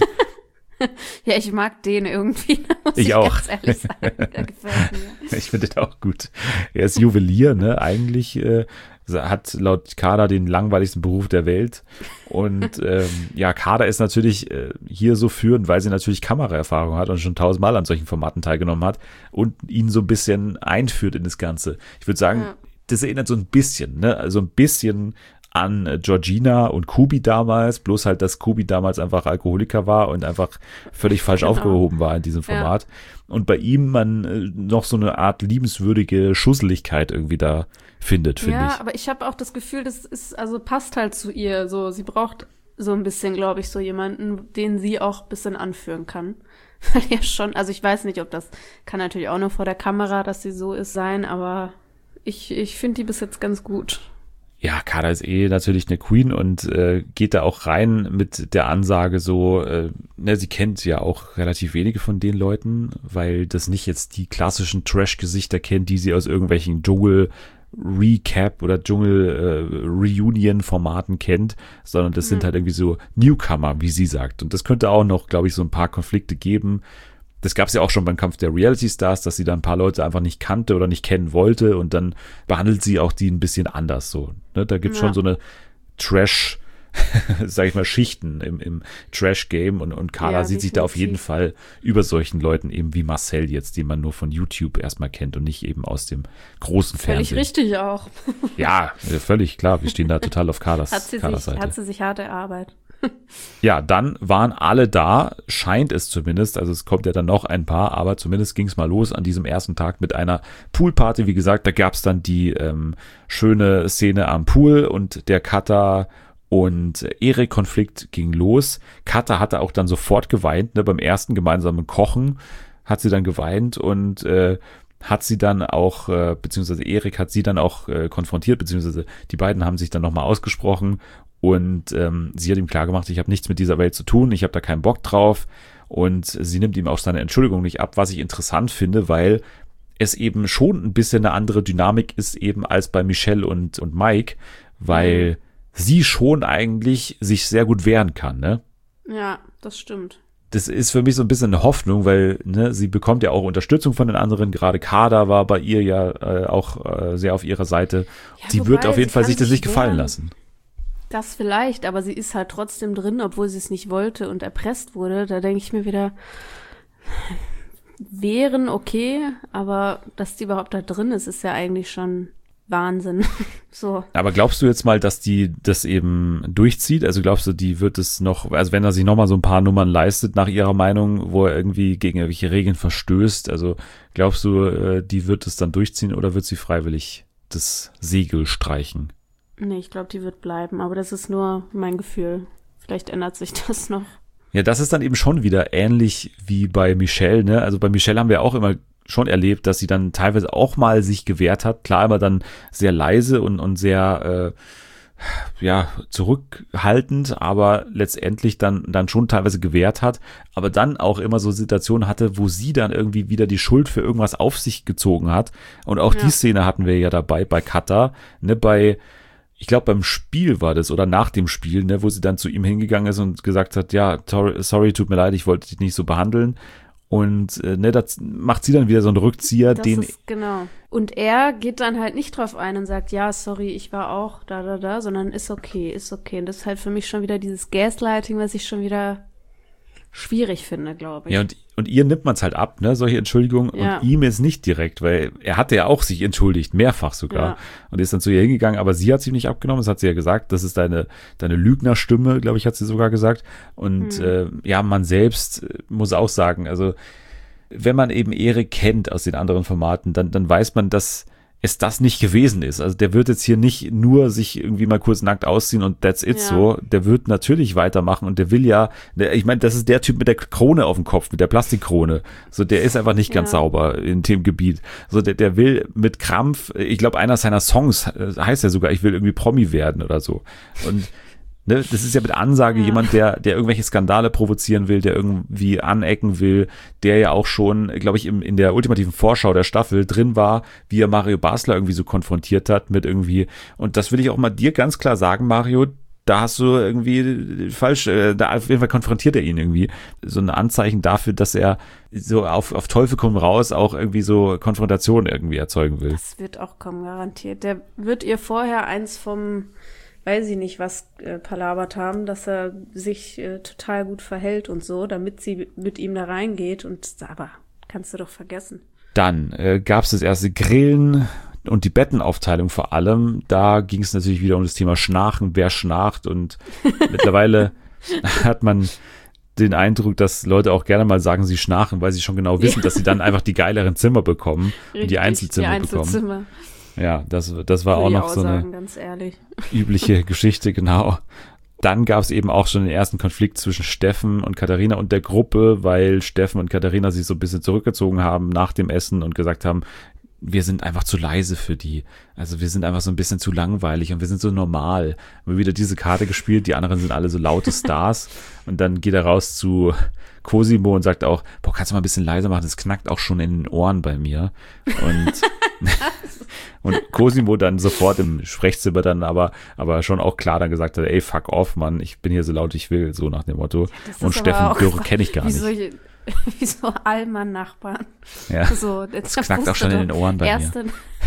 Ja, ich mag den irgendwie, muss Ich ich, auch. ganz ehrlich sagen. Der gefällt mir. Ich finde den auch gut. Er ist Juwelier, ne? Eigentlich äh, hat laut Kada den langweiligsten Beruf der Welt. Und ähm, ja, Kada ist natürlich äh, hier so führend, weil sie natürlich Kameraerfahrung hat und schon tausendmal an solchen Formaten teilgenommen hat und ihn so ein bisschen einführt in das Ganze. Ich würde sagen, Ja. das erinnert so ein bisschen, ne? Also ein bisschen an äh, Georgina und Kubi damals, bloß halt, dass Kubi damals einfach Alkoholiker war und einfach völlig falsch Genau. aufgehoben war in diesem Format. Ja. Und bei ihm man äh, noch so eine Art liebenswürdige Schusseligkeit irgendwie da findet, finde ja, ich. aber ich habe auch das Gefühl, das ist, also passt halt zu ihr. So, sie braucht so ein bisschen, glaube ich, so jemanden, den sie auch ein bisschen anführen kann. Weil ja schon, also ich weiß nicht, ob das, kann natürlich auch nur vor der Kamera, dass sie so ist, sein, aber ich, ich finde die bis jetzt ganz gut. Ja, Kader ist eh natürlich eine Queen und äh, geht da auch rein mit der Ansage so, äh, ne, sie kennt ja auch relativ wenige von den Leuten, weil das nicht jetzt die klassischen Trash-Gesichter kennt, die sie aus irgendwelchen Dschungel-Recap oder Dschungel-Reunion-Formaten kennt, sondern das mhm. sind halt irgendwie so Newcomer, wie sie sagt. Und das könnte auch noch, glaube ich, so ein paar Konflikte geben. Das gab es ja auch schon beim Kampf der Reality Stars, dass sie da ein paar Leute einfach nicht kannte oder nicht kennen wollte und dann behandelt sie auch die ein bisschen anders so. Ne? Da gibt es ja. schon so eine Trash, sag ich mal, Schichten im, im Trash-Game und, und Carla ja, sieht sich da auf jeden Fall über solchen Leuten eben wie Marcel jetzt, den man nur von YouTube erstmal kennt und nicht eben aus dem großen völlig Fernsehen. Völlig richtig auch. Ja, völlig klar. Wir stehen da total auf Carlas, hat sie Carlas sich, Seite. Hat sie sich hart erarbeitet. Ja, dann waren alle da, scheint es zumindest, also es kommt ja dann noch ein paar, aber zumindest ging es mal los an diesem ersten Tag mit einer Poolparty, wie gesagt, da gab es dann die ähm, schöne Szene am Pool und der Katha und Erik-Konflikt ging los. Katha hatte auch dann sofort geweint, ne, beim ersten gemeinsamen Kochen hat sie dann geweint und äh, hat sie dann auch, äh, beziehungsweise Erik hat sie dann auch äh, konfrontiert, beziehungsweise die beiden haben sich dann nochmal ausgesprochen. Und ähm, sie hat ihm klargemacht, ich habe nichts mit dieser Welt zu tun, ich habe da keinen Bock drauf. Und sie nimmt ihm auch seine Entschuldigung nicht ab, was ich interessant finde, weil es eben schon ein bisschen eine andere Dynamik ist eben als bei Michelle und, und Mike, weil mhm. sie schon eigentlich sich sehr gut wehren kann, ne? Ja, das stimmt. Das ist für mich so ein bisschen eine Hoffnung, weil ne, sie bekommt ja auch Unterstützung von den anderen. Gerade Kader war bei ihr ja äh, auch äh, sehr auf ihrer Seite. Ja, sie wobei, wird auf jeden Fall sich das nicht wehren. gefallen lassen. Das vielleicht, aber sie ist halt trotzdem drin, obwohl sie es nicht wollte und erpresst wurde. Da denke ich mir wieder, wären okay, aber dass die überhaupt da drin ist, ist ja eigentlich schon Wahnsinn. So. Aber glaubst du jetzt mal, dass die das eben durchzieht? Also glaubst du, die wird es noch, also wenn er sich nochmal so ein paar Nummern leistet, nach ihrer Meinung, wo er irgendwie gegen irgendwelche Regeln verstößt, also glaubst du, die wird es dann durchziehen oder wird sie freiwillig das Segel streichen? Nee, ich glaube, die wird bleiben, aber das ist nur mein Gefühl. Vielleicht ändert sich das noch. Ja, das ist dann eben schon wieder ähnlich wie bei Michelle, ne? Also bei Michelle haben wir auch immer schon erlebt, dass sie dann teilweise auch mal sich gewehrt hat. Klar, aber dann sehr leise und, und sehr, äh, ja, zurückhaltend, aber letztendlich dann, dann schon teilweise gewehrt hat. Aber dann auch immer so Situationen hatte, wo sie dann irgendwie wieder die Schuld für irgendwas auf sich gezogen hat. Und auch ja. die Szene hatten wir ja dabei bei Katha, ne, bei ich glaube, beim Spiel war das oder nach dem Spiel, ne, wo sie dann zu ihm hingegangen ist und gesagt hat, ja, sorry, tut mir leid, ich wollte dich nicht so behandeln. Und äh, ne, das macht sie dann wieder so einen Rückzieher, das den. Ist, genau. Und er geht dann halt nicht drauf ein und sagt, ja, sorry, ich war auch da, da, da, sondern ist okay, ist okay. Und das ist halt für mich schon wieder dieses Gaslighting, was ich schon wieder schwierig finde, glaube ich. Ja, und, und ihr nimmt man es halt ab, ne, solche Entschuldigungen, ja. und ihm jetzt nicht direkt, weil er hatte ja auch sich entschuldigt, mehrfach sogar, ja. und ist dann zu ihr hingegangen, aber sie hat sie nicht abgenommen, das hat sie ja gesagt, das ist deine, deine Lügnerstimme, glaube ich, hat sie sogar gesagt, und hm. äh, ja, man selbst muss auch sagen, also wenn man eben Erik kennt aus den anderen Formaten, dann, dann weiß man, dass es das nicht gewesen ist. Also der wird jetzt hier nicht nur sich irgendwie mal kurz nackt ausziehen und that's it ja. so. Der wird natürlich weitermachen und der will ja, der, ich meine, das ist der Typ mit der Krone auf dem Kopf, mit der Plastikkrone. So, der ist einfach nicht ganz ja. sauber in dem Gebiet. So, der, der will mit Krampf, ich glaube, einer seiner Songs heißt ja sogar, ich will irgendwie Promi werden oder so. Und ne, das ist ja mit Ansage ja. jemand, der, der irgendwelche Skandale provozieren will, der irgendwie anecken will, der ja auch schon, glaube ich, im, in der ultimativen Vorschau der Staffel drin war, wie er Mario Basler irgendwie so konfrontiert hat mit irgendwie, und das will ich auch mal dir ganz klar sagen, Mario, da hast du irgendwie falsch, äh, da auf jeden Fall konfrontiert er ihn irgendwie. So ein Anzeichen dafür, dass er so auf, auf Teufel komm raus auch irgendwie so Konfrontation irgendwie erzeugen will. Das wird auch kommen, garantiert. Der wird ihr vorher eins vom weiß ich nicht, was äh, palabert haben, dass er sich äh, total gut verhält und so, damit sie mit ihm da reingeht und aber kannst du doch vergessen. Dann äh, gab es das erste Grillen, Und die Bettenaufteilung vor allem, da ging es natürlich wieder um das Thema Schnarchen, wer schnarcht. Und mittlerweile hat man den Eindruck, dass Leute auch gerne mal sagen, sie schnarchen, weil sie schon genau wissen, ja. dass sie dann einfach die geileren Zimmer bekommen Richtig, und die Einzelzimmer, die Einzelzimmer bekommen. Ja, das, das war Würde auch noch auch so sagen, eine ganz ehrlich. übliche Geschichte, genau. Dann gab es eben auch schon den ersten Konflikt zwischen Steffen und Katharina und der Gruppe, weil Steffen und Katharina sich so ein bisschen zurückgezogen haben nach dem Essen und gesagt haben, wir sind einfach zu leise für die. Also wir sind einfach so ein bisschen zu langweilig und wir sind so normal. Wir haben wieder diese Karte gespielt, die anderen sind alle so laute Stars. Und dann geht er raus zu Cosimo und sagt auch, boah, kannst du mal ein bisschen leiser machen? Das knackt auch schon in den Ohren bei mir. Und, und Cosimo dann sofort im Sprechzimmer dann aber, aber schon auch klar dann gesagt hat, ey, fuck off, Mann, ich bin hier so laut ich will, so nach dem Motto. Ja, und Steffen Dürre kenne ich gar nicht. Solche, wie so Allmann-Nachbarn. Ja, so, das knackt auch schon in den Ohren bei mir.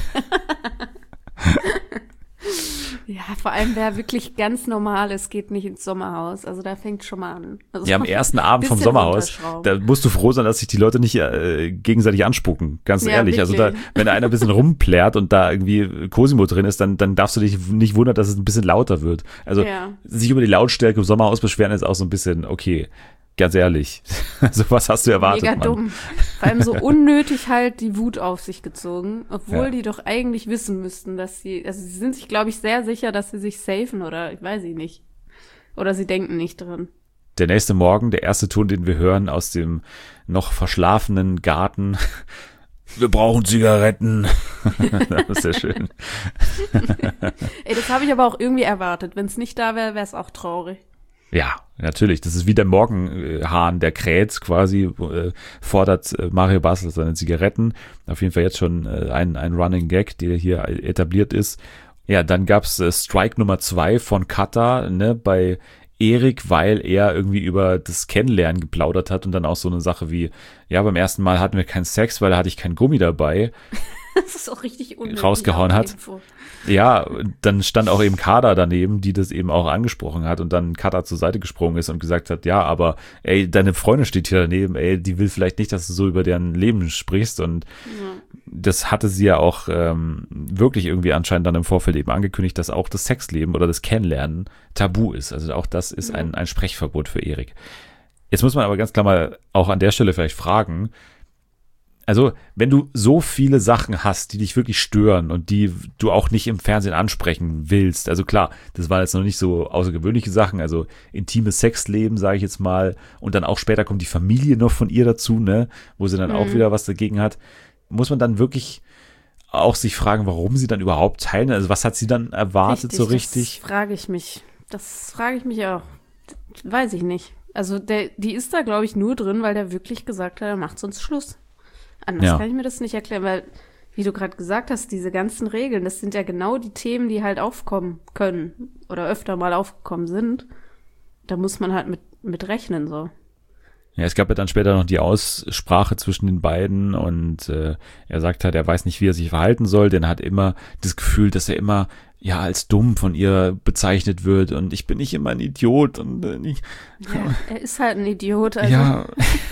Ja, vor allem, wer wirklich ganz normal ist, geht nicht ins Sommerhaus. Also da fängt schon mal an. Also ja, am ersten Abend vom Sommerhaus, da musst du froh sein, dass sich die Leute nicht äh, gegenseitig anspucken. Ganz ja, ehrlich. Wirklich. Also da, wenn einer ein bisschen rumplärt und da irgendwie Cosimo drin ist, dann, dann darfst du dich nicht wundern, dass es ein bisschen lauter wird. Also ja. sich über die Lautstärke im Sommerhaus beschweren ist auch so ein bisschen, okay, ganz ehrlich. Also was hast du erwartet, Mega Mann? Dumm. Vor allem so unnötig halt die Wut auf sich gezogen, obwohl ja. die doch eigentlich wissen müssten, dass sie, also sie sind sich, glaube ich, sehr sicher, dass sie sich safen oder ich weiß ich nicht. Oder sie denken nicht dran. Der nächste Morgen, der erste Ton, den wir hören aus dem noch verschlafenen Garten. Wir brauchen Zigaretten. Das ist sehr schön. Ey, das habe ich aber auch irgendwie erwartet. Wenn es nicht da wäre, wäre es auch traurig. Ja, natürlich. Das ist wie der Morgenhahn, der kräht quasi, äh, fordert äh, Mario Basler seine Zigaretten. Auf jeden Fall jetzt schon äh, ein, ein Running Gag, der hier etabliert ist. Ja, dann gab's äh, Strike Nummer zwei von Kata, ne, bei Erik, weil er irgendwie über das Kennenlernen geplaudert hat und dann auch so eine Sache wie, ja, beim ersten Mal hatten wir keinen Sex, weil da hatte ich kein Gummi dabei. Das ist auch richtig unnötig. Rausgehauen hat. Info. Ja, dann stand auch eben Kader daneben, die das eben auch angesprochen hat und dann Kader zur Seite gesprungen ist und gesagt hat, ja, aber ey, deine Freundin steht hier daneben, ey, die will vielleicht nicht, dass du so über deren Leben sprichst und ja. das hatte sie ja auch ähm, wirklich irgendwie anscheinend dann im Vorfeld eben angekündigt, dass auch das Sexleben oder das Kennenlernen tabu ist. Also auch das ist ja. ein, ein Sprechverbot für Erik. Jetzt muss man aber ganz klar mal auch an der Stelle vielleicht fragen, also, wenn du so viele Sachen hast, die dich wirklich stören und die du auch nicht im Fernsehen ansprechen willst, also klar, das waren jetzt noch nicht so außergewöhnliche Sachen, also intimes Sexleben, sage ich jetzt mal, und dann auch später kommt die Familie noch von ihr dazu, ne, wo sie dann mhm. auch wieder was dagegen hat, muss man dann wirklich auch sich fragen, warum sie dann überhaupt teilen, also was hat sie dann erwartet richtig, so richtig? Das frage ich mich, das frage ich mich auch, weiß ich nicht. Also, der, die ist da, glaube ich, nur drin, weil der wirklich gesagt hat, er macht sonst Schluss. Anders ja. kann ich mir das nicht erklären, weil, wie du gerade gesagt hast, diese ganzen Regeln, das sind ja genau die Themen, die halt aufkommen können oder öfter mal aufgekommen sind. Da muss man halt mit, mit rechnen, so. Ja, es gab ja dann später noch die Aussprache zwischen den beiden und äh, er sagt halt, er weiß nicht, wie er sich verhalten soll, denn er hat immer das Gefühl, dass er immer ja als dumm von ihr bezeichnet wird und ich bin nicht immer ein Idiot und äh, nicht. Ja, er ist halt ein Idiot, also. Ja.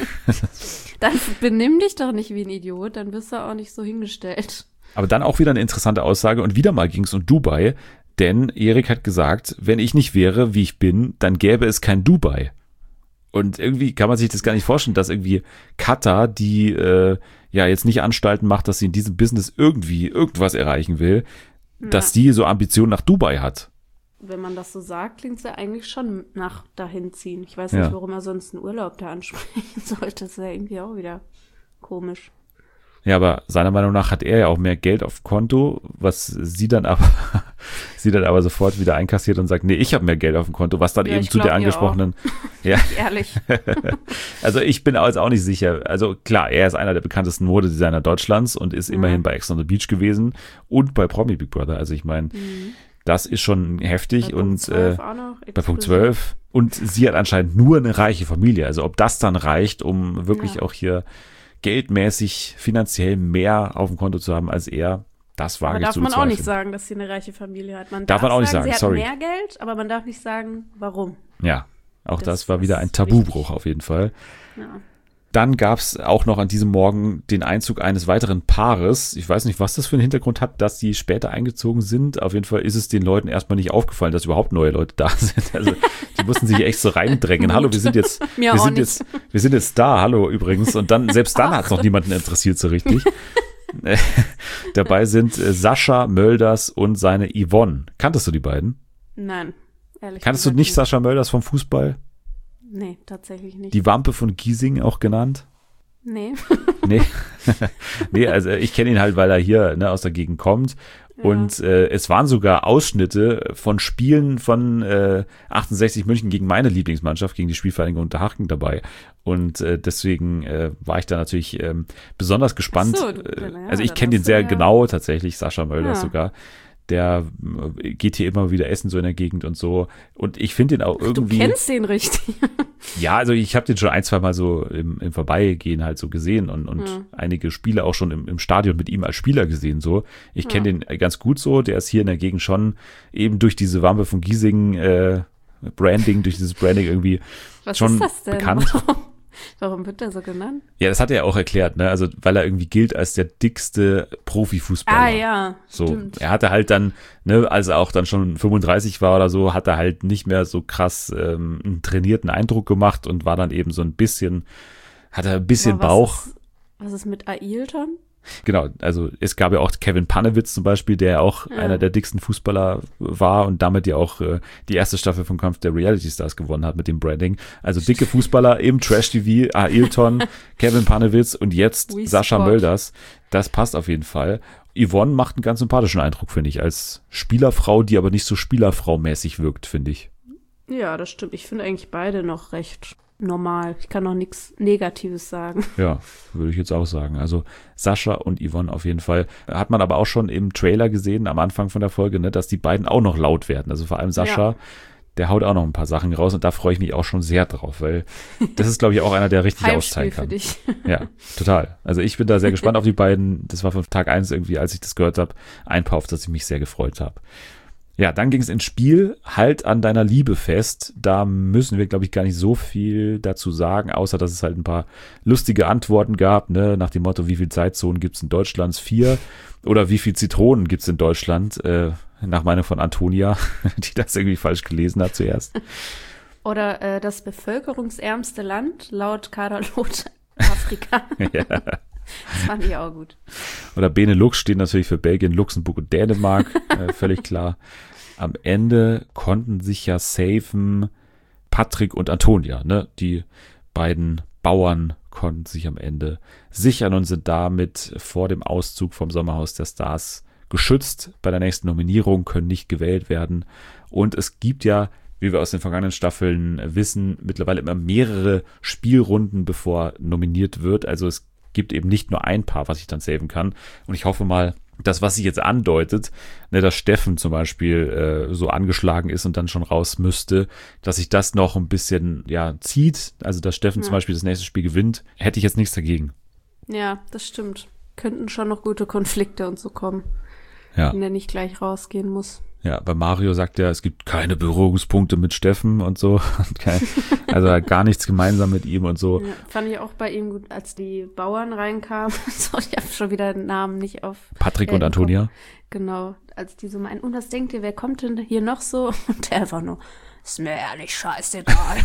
Dann benimm dich doch nicht wie ein Idiot, dann bist du auch nicht so hingestellt. Aber dann auch wieder eine interessante Aussage und wieder mal ging es um Dubai, denn Erik hat gesagt, wenn ich nicht wäre, wie ich bin, dann gäbe es kein Dubai. Und irgendwie kann man sich das gar nicht vorstellen, dass irgendwie Kata, die äh, ja jetzt nicht Anstalten macht, dass sie in diesem Business irgendwie irgendwas erreichen will, ja. dass die so Ambitionen nach Dubai hat. Wenn man das so sagt, klingt es ja eigentlich schon nach dahin ziehen. Ich weiß nicht, ja. warum er sonst einen Urlaub da ansprechen sollte. Das ist ja irgendwie auch wieder komisch. Ja, aber seiner Meinung nach hat er ja auch mehr Geld auf dem Konto, was sie dann aber sie dann aber sofort wieder einkassiert und sagt, nee, ich habe mehr Geld auf dem Konto, was dann ja, eben zu der angesprochenen. Ja. Ehrlich. Also ich bin also auch nicht sicher. Also klar, er ist einer der bekanntesten Modedesigner Deutschlands und ist mhm. immerhin bei Ex on the Beach gewesen und bei Promi Big Brother. Also ich meine, mhm. das ist schon heftig bei und äh, bei Punkt zwölf. Und sie hat anscheinend nur eine reiche Familie. Also ob das dann reicht, um wirklich ja. auch hier geldmäßig, finanziell mehr auf dem Konto zu haben als er, das wage ich zu bezweifeln. Aber darf man auch nicht sagen, dass sie eine reiche Familie hat. Man darf, darf man auch nicht sagen, sie sorry. hat mehr Geld, aber man darf nicht sagen, warum. Ja, auch das, das war wieder ein Tabubruch wichtig. Auf jeden Fall. Ja. Dann gab es auch noch an diesem Morgen den Einzug eines weiteren Paares. Ich weiß nicht, was das für einen Hintergrund hat, dass die später eingezogen sind. Auf jeden Fall ist es den Leuten erstmal nicht aufgefallen, dass überhaupt neue Leute da sind. Also die mussten sich echt so reindrängen. Hallo, wir sind jetzt, Mir wir auch sind nicht. jetzt, wir sind jetzt da. Hallo übrigens. Und dann, selbst dann hat es noch niemanden interessiert so richtig. Äh, Dabei sind äh, Sascha Mölders und seine Yvonne. Kanntest du die beiden? Nein, ehrlich Kanntest du gesagt nicht Sascha Mölders vom Fußball? Nee, tatsächlich nicht. Die Wampe von Giesing auch genannt? nee. Nee. Nee, also ich kenne ihn halt, weil er hier ne, aus der Gegend kommt. Ja. Und äh, es waren sogar Ausschnitte von Spielen von äh, achtundsechzig München gegen meine Lieblingsmannschaft, gegen die Spielvereinigung Unterhaching dabei. Und äh, deswegen äh, war ich da natürlich ähm, besonders gespannt. Ach so, Äh, ja, also ich dann kenne den hast du sehr ja- genau tatsächlich, Sascha Mölders Ja. sogar. Der äh, geht hier immer wieder essen so in der Gegend und so. Und ich finde den auch Du irgendwie. kennst den richtig. Ja, also ich habe den schon ein, zwei Mal so im, im Vorbeigehen halt so gesehen und, und Ja. einige Spiele auch schon im, im Stadion mit ihm als Spieler gesehen so. Ich kenne Ja. den ganz gut so, der ist hier in der Gegend schon eben durch diese Wampe von Giesing äh, Branding, durch dieses Branding irgendwie Was schon ist das denn? bekannt. Warum, warum wird der so genannt? Ja, das hat er ja auch erklärt, ne? Also weil er irgendwie gilt als der dickste Profifußballer. Ah ja, So, stimmt. er hatte halt dann, ne, als er auch dann schon fünfunddreißig war oder so, hat er halt nicht mehr so krass ähm, einen trainierten Eindruck gemacht und war dann eben so ein bisschen, hatte ein bisschen Aber was Bauch. Ist, was ist mit Ailton? Genau, also es gab ja auch Kevin Panewitz zum Beispiel, der ja auch Ja. einer der dicksten Fußballer war und damit ja auch äh, die erste Staffel vom Kampf der Reality Stars gewonnen hat mit dem Branding. Also dicke Fußballer im Trash-T V, Ailton, Kevin Panewitz und jetzt We Sascha Sport. Mölders. Das passt auf jeden Fall. Yvonne macht einen ganz sympathischen Eindruck, finde ich, als Spielerfrau, die aber nicht so Spielerfrau-mäßig wirkt, finde ich. Ja, das stimmt. Ich finde eigentlich beide noch recht normal. Ich kann noch nichts Negatives sagen. Ja, würde ich jetzt auch sagen. Also Sascha und Yvonne auf jeden Fall. Hat man aber auch schon im Trailer gesehen, am Anfang von der Folge, ne, dass die beiden auch noch laut werden. Also vor allem Sascha, Ja. der haut auch noch ein paar Sachen raus und da freue ich mich auch schon sehr drauf, weil das ist, glaube ich, auch einer, der richtig Heimspiel austeilen für kann. dich. Ja, total. Also ich bin da sehr gespannt auf die beiden. Das war von Tag eins irgendwie, als ich das gehört habe, ein Paar, auf das ich mich sehr gefreut habe. Ja, dann ging es ins Spiel, halt an deiner Liebe fest. Da müssen wir, glaube ich, gar nicht so viel dazu sagen, außer dass es halt ein paar lustige Antworten gab, ne, nach dem Motto, wie viel Zeitzonen gibt es in Deutschland? Vier. Oder wie viel Zitronen gibt es in Deutschland? Äh, nach Meinung von Antonia, die das irgendwie falsch gelesen hat zuerst. Oder äh, das bevölkerungsärmste Land laut Katalog Afrika. Ja. Das fand ich auch gut. Oder Benelux steht natürlich für Belgien, Luxemburg und Dänemark, äh, völlig klar. Am Ende konnten sich ja safen Patrick und Antonia, ne? Die beiden Bauern konnten sich am Ende sichern und sind damit vor dem Auszug vom Sommerhaus der Stars geschützt. Bei der nächsten Nominierung können nicht gewählt werden. Und es gibt ja, wie wir aus den vergangenen Staffeln wissen, mittlerweile immer mehrere Spielrunden, bevor nominiert wird. Also es gibt eben nicht nur ein Paar, was ich dann saven kann. Und ich hoffe mal, das, was sich jetzt andeutet, ne, dass Steffen zum Beispiel äh, so angeschlagen ist und dann schon raus müsste, dass sich das noch ein bisschen ja zieht. Also dass Steffen Ja. zum Beispiel das nächste Spiel gewinnt, hätte ich jetzt nichts dagegen. Ja, das stimmt. Könnten schon noch gute Konflikte und so kommen, Ja. wenn er nicht gleich rausgehen muss. Ja, bei Mario sagt er, es gibt keine Berührungspunkte mit Steffen und so. Und kein, also halt gar nichts gemeinsam mit ihm und so. Ja, fand ich auch bei ihm gut, als die Bauern reinkamen. So, ich habe schon wieder den Namen nicht auf. Patrick äh, und im Antonia. Kopf. Genau, als die so meinen, und was denkt ihr, wer kommt denn hier noch so? Und der einfach nur, ist mir ehrlich scheißegal.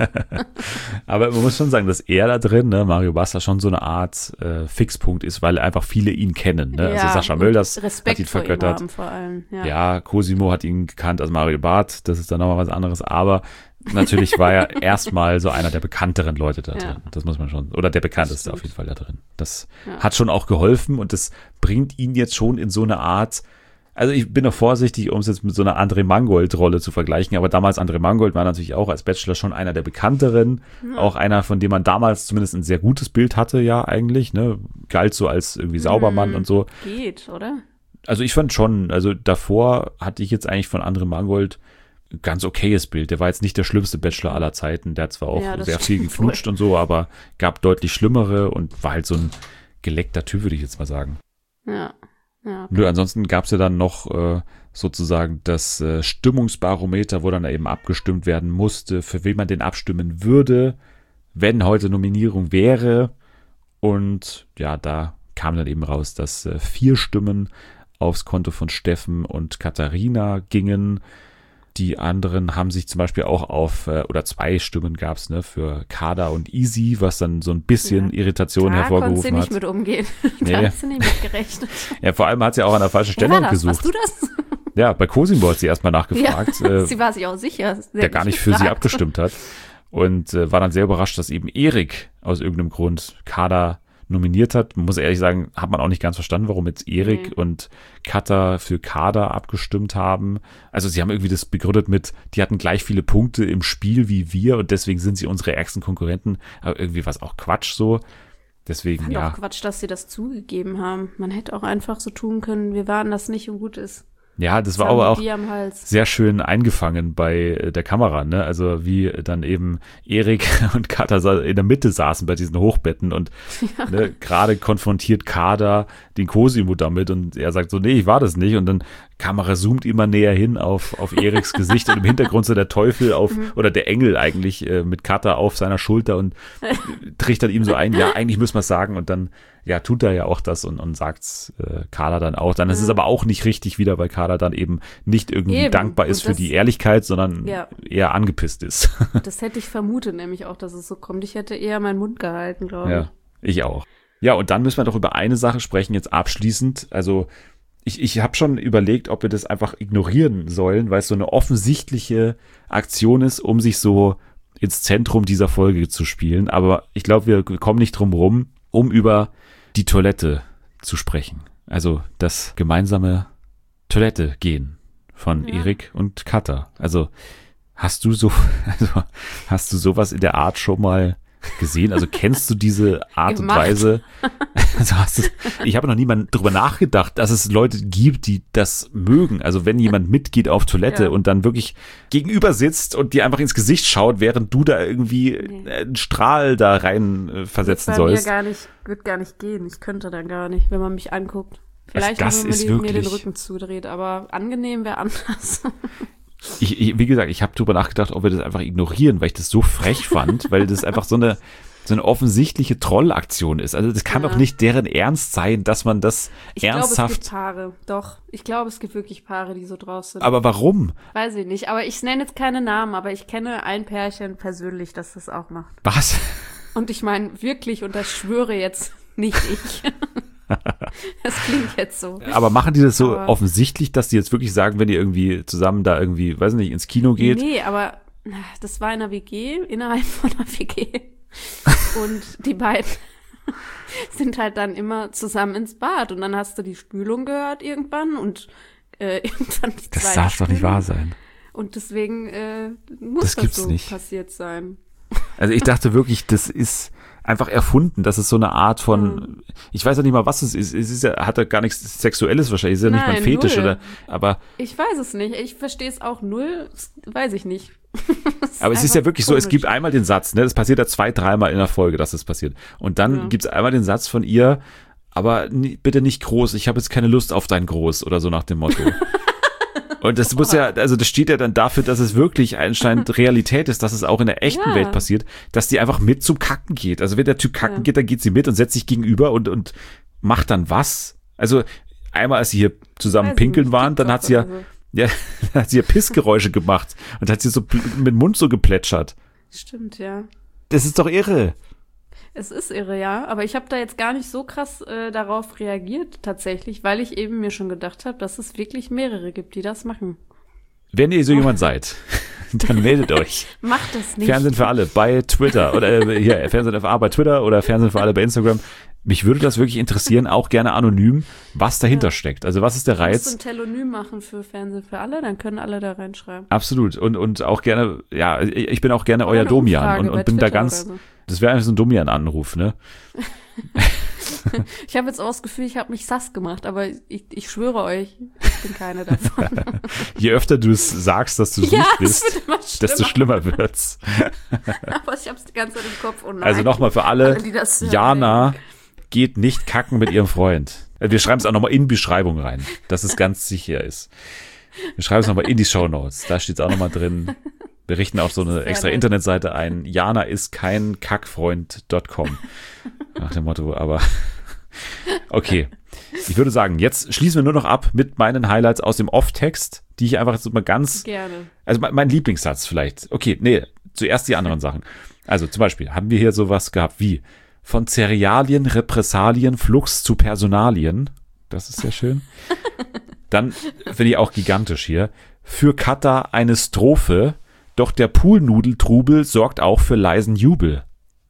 Aber man muss schon sagen, dass er da drin, ne, Mario Basta, schon so eine Art äh, Fixpunkt ist, weil einfach viele ihn kennen. Ne? Ja, also Sascha und Mölders Respekt hat ihn vor ihm vergöttert. haben vor allem. Ja. Ja, Cosimo hat ihn gekannt als Mario Barth, das ist dann nochmal was anderes, aber natürlich war er erstmal so einer der bekannteren Leute da drin. Ja. Das muss man schon, oder der bekannteste stimmt. auf jeden Fall da drin. Das Ja. hat schon auch geholfen und das bringt ihn jetzt schon in so eine Art, also ich bin noch vorsichtig, um es jetzt mit so einer André Mangold-Rolle zu vergleichen, aber damals André Mangold war natürlich auch als Bachelor schon einer der bekannteren, auch einer, von dem man damals zumindest ein sehr gutes Bild hatte, ja eigentlich, ne, galt so als irgendwie Saubermann Hm, und so. Geht, oder? Also ich fand schon, also davor hatte ich jetzt eigentlich von André Mangold ein ganz okayes Bild. Der war jetzt nicht der schlimmste Bachelor aller Zeiten. Der hat zwar auch Ja, das sehr viel stimmt geflutscht und so, aber gab deutlich schlimmere und war halt so ein geleckter Typ, würde ich jetzt mal sagen. Ja. Ja. Nö, ansonsten gab es ja dann noch äh, sozusagen das äh, Stimmungsbarometer, wo dann eben abgestimmt werden musste, für wen man denn abstimmen würde. wenn heute Nominierung wäre. Und ja, da kam dann eben raus, dass äh, vier Stimmen aufs Konto von Steffen und Katharina gingen. Die anderen haben sich zum Beispiel auch auf, äh, oder zwei Stimmen gab es, ne, für Kader und Easy, was dann so ein bisschen Ja. Irritation Da hervorgerufen konnte sie nicht hat. mit umgehen. Nee. Da hat sie nicht mitgerechnet. Ja, vor allem hat sie auch an der falschen Wer Stelle war das? gesucht. Warst du das? Ja, bei Cosimo hat sie erstmal nachgefragt, Ja, äh, sie war sich auch sicher. Sie der hat gar mich nicht für sie gefragt. abgestimmt hat. Und äh, war dann sehr überrascht, dass eben Erik aus irgendeinem Grund Kader nominiert hat. Muss ehrlich sagen, hat man auch nicht ganz verstanden, warum jetzt Erik Nee. und Katha für Kader abgestimmt haben. Also sie haben irgendwie das begründet mit, die hatten gleich viele Punkte im Spiel wie wir und deswegen sind sie unsere ärgsten Konkurrenten. Aber irgendwie war es auch Quatsch so. Deswegen, Fand ja. auch Quatsch, dass sie das zugegeben haben. Man hätte auch einfach so tun können, wir waren das nicht und gut ist. Ja, das Jetzt war haben aber wir auch die am Hals. sehr schön eingefangen bei äh, der Kamera, ne? Also wie dann eben Erik und Katha sa- in der Mitte saßen bei diesen Hochbetten und ne, gerade konfrontiert Kader den Cosimo damit und er sagt so, nee, ich war das nicht und dann Kamera zoomt immer näher hin auf, auf Eriks Gesicht und im Hintergrund so der Teufel auf, oder der Engel eigentlich äh, mit Katha auf seiner Schulter und trichtert ihm so ein, ja, eigentlich müssen wir es sagen und dann ja, tut er ja auch das und, und sagt's äh, Kader dann auch. Dann ist es aber auch nicht richtig wieder, weil Kader dann eben nicht irgendwie Eben. dankbar ist Und für das- die Ehrlichkeit, sondern Ja. eher angepisst ist. Das hätte ich vermutet, nämlich auch, dass es so kommt. Ich hätte eher meinen Mund gehalten, glaube Ja, ich auch. Ja, und dann müssen wir doch über eine Sache sprechen, jetzt abschließend. Also ich, ich habe schon überlegt, ob wir das einfach ignorieren sollen, weil es so eine offensichtliche Aktion ist, um sich so ins Zentrum dieser Folge zu spielen. Aber ich glaube, wir kommen nicht drum rum, um über die Toilette zu sprechen. Also das gemeinsame Toilette gehen von Ja. Erik und Katha. Also hast du so, also hast du sowas in der Art schon mal gesehen? Also kennst du diese Art Gemacht. und Weise? Also hast du, ich habe noch nie mal drüber nachgedacht, dass es Leute gibt, die das mögen. Also wenn jemand mitgeht auf Toilette Ja. und dann wirklich gegenüber sitzt und dir einfach ins Gesicht schaut, während du da irgendwie Nee. einen Strahl da rein äh, versetzen bei sollst. mir gar nicht, wird gar nicht gehen. Ich könnte dann gar nicht, wenn man mich anguckt. Vielleicht, das noch, wenn man ist die, mir den wirklich- Rücken zudreht, aber angenehm wäre anders. Ich, ich, wie gesagt, ich habe drüber nachgedacht, ob wir das einfach ignorieren, weil ich das so frech fand, weil das einfach so eine so eine offensichtliche Trollaktion ist. Also das kann Ja. doch nicht deren Ernst sein, dass man das Ich glaube, es ernsthaft. gibt Paare. Doch, ich glaube, es gibt wirklich Paare, die so drauf sind. Aber warum? Weiß ich nicht, aber ich nenne jetzt keine Namen, aber ich kenne ein Pärchen persönlich, das das auch macht. Was? Und ich meine wirklich, und das schwöre jetzt nicht ich. Das klingt jetzt so. Aber machen die das so Aber- offensichtlich, dass die jetzt wirklich sagen, wenn ihr irgendwie zusammen da irgendwie, weiß nicht, ins Kino geht? Nee, aber das war in einer W G, innerhalb von einer W G. Und die beiden sind halt dann immer zusammen ins Bad. Und dann hast du die Spülung gehört irgendwann und äh, irgendwann die Das zweite darf doch nicht Spülung. wahr sein. Und deswegen äh, muss Das das, gibt's so nicht. passiert sein. Also ich dachte wirklich, das ist einfach erfunden. Das ist so eine Art von, ich weiß ja nicht mal, was es ist. Es ist ja, hat ja gar nichts Sexuelles wahrscheinlich. Es ist ja nicht mal ein Nein, Fetisch null. oder, aber, Ich weiß es nicht. Ich verstehe es auch null. Das weiß ich nicht. Das aber es ist ja einfach wirklich so, es komisch. gibt einmal den Satz, ne, das passiert ja zwei, dreimal in der Folge, dass das passiert. Und dann Ja. gibt's einmal den Satz von ihr, aber ni- bitte nicht groß, ich habe jetzt keine Lust auf dein Groß oder so nach dem Motto. Und das muss ja, also das steht ja dann dafür, dass es wirklich anscheinend Realität ist, dass es auch in der echten Ja. Welt passiert, dass die einfach mit zum Kacken geht. Also wenn der Typ kacken Ja. geht, dann geht sie mit und setzt sich gegenüber und, und macht dann was. Also einmal, als sie hier zusammen Weiß ich pinkeln nicht, waren, dann TikTok hat sie ja, oder so. ja, dann hat sie ja Pissgeräusche gemacht und hat sie so pl- mit dem Mund so geplätschert. Stimmt, ja. Das ist doch irre. Es ist irre, ja. Aber ich habe da jetzt gar nicht so krass äh, darauf reagiert, tatsächlich, weil ich eben mir schon gedacht habe, dass es wirklich mehrere gibt, die das machen. Wenn ihr so jemand seid, dann meldet euch. Macht das nicht. Fernsehen für alle bei Twitter oder äh, hier, Fernsehen F A bei Twitter oder Fernsehen für alle bei Instagram. Mich würde das wirklich interessieren, auch gerne anonym, was dahinter Ja. steckt. Also was ist der Kannst du Reiz? ein Telonym machen für Fernsehen für alle, dann können alle da reinschreiben. Absolut. Und, und auch gerne, ja, ich bin auch gerne Oder euer eine Domian Umfrage und, bei und bin da Twitter ganz, oder so. das wäre einfach so ein Domian-Anruf, ne? Ich habe jetzt auch das Gefühl, ich habe mich sass gemacht, aber ich, ich schwöre euch, ich bin keine davon. Je öfter du es sagst, dass du es ja, nicht es bist, wird immer desto schlimmer. schlimmer wird's. Aber ich habe es die ganze Zeit im Kopf. Oh nein. Also nochmal für alle, Alle, die das hören, Jana geht nicht kacken mit ihrem Freund. Wir schreiben es auch nochmal in die Beschreibung rein, dass es ganz sicher ist. Wir schreiben es nochmal in die Shownotes. Da steht es auch nochmal drin. Wir richten auch so eine Sehr extra nett. Internetseite ein. Jana ist kein Kackfreund Punkt com. Nach dem Motto, aber okay. Ich würde sagen, jetzt schließen wir nur noch ab mit meinen Highlights aus dem Off-Text, die ich einfach jetzt mal ganz, Gerne. also mein, mein Lieblingssatz vielleicht. Okay, nee, zuerst die anderen Sachen. Also zum Beispiel haben wir hier sowas gehabt wie von Cerealien, Repressalien, Flux zu Personalien. Das ist sehr schön. Dann finde ich auch gigantisch hier. Für Kata eine Strophe, doch der Poolnudeltrubel sorgt auch für leisen Jubel.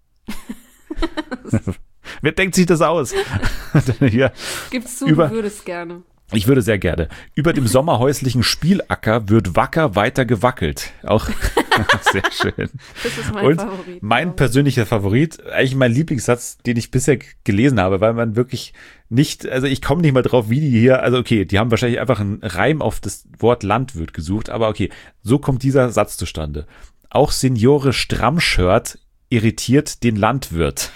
Wer denkt sich das aus? Hier. Gibst du, Über- du würdest gerne. Ich würde sehr gerne. Über dem sommerhäuslichen Spielacker wird wacker weiter gewackelt. Auch sehr schön. Das ist mein Und Favorit. mein persönlicher Favorit, eigentlich mein Lieblingssatz, den ich bisher g- gelesen habe, weil man wirklich nicht, also ich komme nicht mal drauf, wie die hier, also okay, die haben wahrscheinlich einfach einen Reim auf das Wort Landwirt gesucht, aber okay, so kommt dieser Satz zustande. Auch Signore Strammshirt irritiert den Landwirt.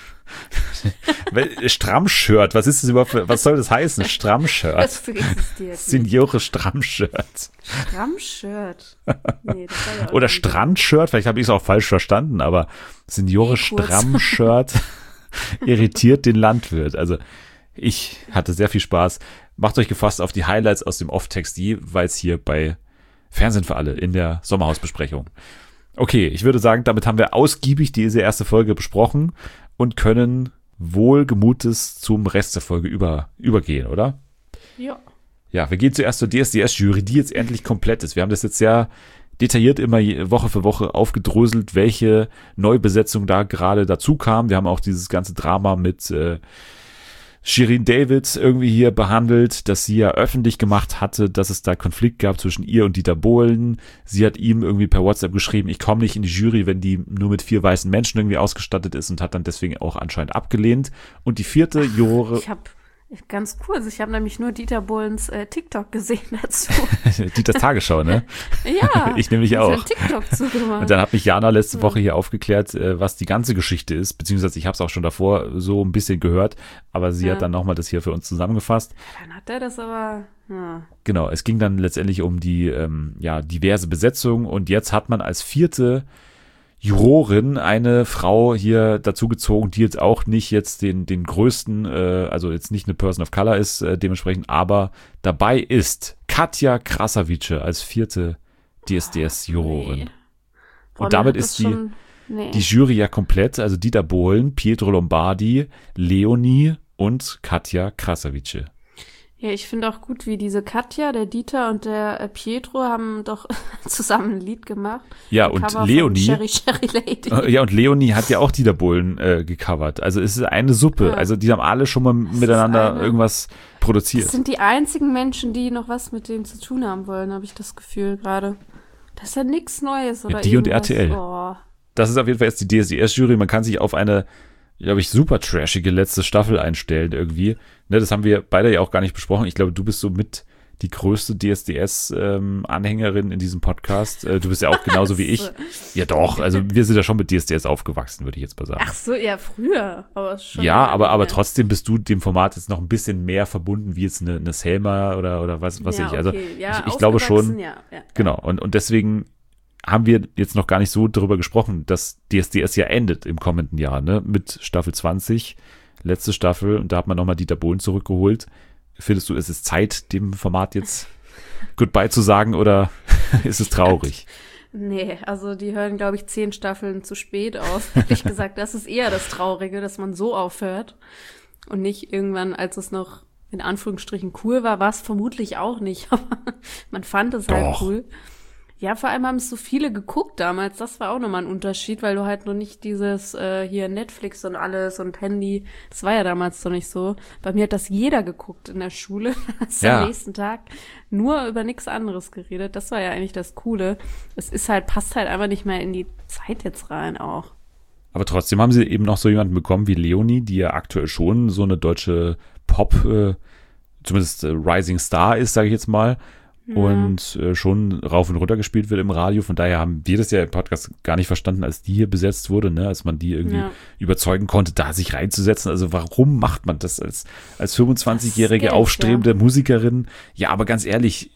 Weil- Strammshirt, was ist das überhaupt, für- was soll das heißen? Strammshirt. Das existiert nicht. Signore Strammshirt. Strammshirt. Nee, das war ja auch Oder nicht- Strandshirt, vielleicht habe ich es auch falsch verstanden, aber Signore Nee, kurz. Strammshirt irritiert den Landwirt. Also ich hatte sehr viel Spaß. Macht euch gefasst auf die Highlights aus dem Off-Text jeweils hier bei Fernsehen für alle in der Sommerhausbesprechung. Okay, ich würde sagen, damit haben wir ausgiebig diese erste Folge besprochen und können wohlgemutes zum Rest der Folge über, übergehen, oder? Ja. Ja, wir gehen zuerst zur D S D S-Jury, die jetzt endlich komplett ist. Wir haben das jetzt sehr detailliert immer je- Woche für Woche aufgedröselt, welche Neubesetzung da gerade dazu kam. Wir haben auch dieses ganze Drama mit äh, Shirin David irgendwie hier behandelt, dass sie ja öffentlich gemacht hatte, dass es da Konflikt gab zwischen ihr und Dieter Bohlen. Sie hat ihm irgendwie per WhatsApp geschrieben, ich komme nicht in die Jury, wenn die nur mit vier weißen Menschen irgendwie ausgestattet ist und hat dann deswegen auch anscheinend abgelehnt. Und die vierte Jurore, Ich habe ganz kurz, ich habe nämlich nur Dieter Bohlens äh, TikTok gesehen dazu. Dieters Tagesschau, ne? Ja. Ich nämlich hat auch. einen TikTok zugemacht. Und dann hat mich Jana letzte Woche hier aufgeklärt, äh, was die ganze Geschichte ist, beziehungsweise ich habe es auch schon davor so ein bisschen gehört, aber sie Ja. hat dann nochmal das hier für uns zusammengefasst. Dann hat er das aber. Ja. Genau, es ging dann letztendlich um die ähm, ja, diverse Besetzung und jetzt hat man als vierte Jurorin eine Frau hier dazu gezogen, die jetzt auch nicht jetzt den, den größten, äh, also jetzt nicht eine Person of Color ist, äh, dementsprechend, aber dabei ist Katja Krasavice als vierte D S D S-Jurorin. Nee. Boah, Und mir damit hat ist das die, schon- nee. die Jury ja komplett, also Dieter Bohlen, Pietro Lombardi, Leonie und Katja Krasavice. Ja, ich finde auch gut, wie diese Katja, der Dieter und der äh, Pietro haben doch zusammen ein Lied gemacht. Ja, Ein und Cover von Leonie, Sherry Sherry Lady. äh, ja, und Leonie hat ja auch Dieter Bohlen äh, gecovert. Also es ist eine Suppe. Ja. Also die haben alle schon mal miteinander eine- irgendwas Das produziert. sind die einzigen Menschen, die noch was mit dem zu tun haben wollen, habe ich das Gefühl gerade. Das ist ja nichts Neues oder die und irgendwas. R T L. Oh. Das ist auf jeden Fall jetzt die D S D S-Jury. Man kann sich auf eine, glaube ich, super trashige letzte Staffel einstellen irgendwie. Ne, das haben wir beide ja auch gar nicht besprochen. Ich glaube, du bist so mit die größte D S D S-Anhängerin in diesem Podcast. Äh, du bist ja auch genauso wie ich. Ja doch, also wir sind ja schon mit D S D S aufgewachsen, würde ich jetzt mal sagen. Ach so, ja, früher. Aber schon Ja, lange aber, aber nicht mehr. trotzdem bist du dem Format jetzt noch ein bisschen mehr verbunden, wie jetzt eine, eine Selma oder, oder was, was ja, ich. Also okay. ja, ich, ich glaube schon, aufgewachsen, Ja, ja. genau. Und, und deswegen haben wir jetzt noch gar nicht so darüber gesprochen, dass D S D S ja endet im kommenden Jahr, ne? Mit Staffel zwanzig, letzte Staffel. Und da hat man nochmal Dieter Bohlen zurückgeholt. Findest du, es ist Zeit, dem Format jetzt Goodbye zu sagen oder ist es traurig? Nee, also die hören, glaube ich, zehn Staffeln zu spät auf. Ehrlich gesagt, das ist eher das Traurige, dass man so aufhört und nicht irgendwann, als es noch in Anführungsstrichen cool war, war es vermutlich auch nicht, aber man fand es halt Doch. cool. Ja, vor allem haben es so viele geguckt damals. Das war auch nochmal ein Unterschied, weil du halt noch nicht dieses äh, hier Netflix und alles und Handy, das war ja damals noch nicht so. Bei mir hat das jeder geguckt in der Schule. Hast Ja. am nächsten Tag nur über nichts anderes geredet. Das war ja eigentlich das Coole. Es ist halt, passt halt einfach nicht mehr in die Zeit jetzt rein auch. Aber trotzdem haben sie eben noch so jemanden bekommen wie Leonie, die ja aktuell schon so eine deutsche Pop, äh, zumindest äh, Rising Star ist, sage ich jetzt mal. Und äh, schon rauf und runter gespielt wird im Radio. Von daher haben wir das ja im Podcast gar nicht verstanden, als die hier besetzt wurde, ne? Als man die irgendwie Ja. überzeugen konnte, da sich reinzusetzen. Also warum macht man das als, als fünfundzwanzigjährige Das ist Geld, aufstrebende Musikerin? Ja, aber ganz ehrlich,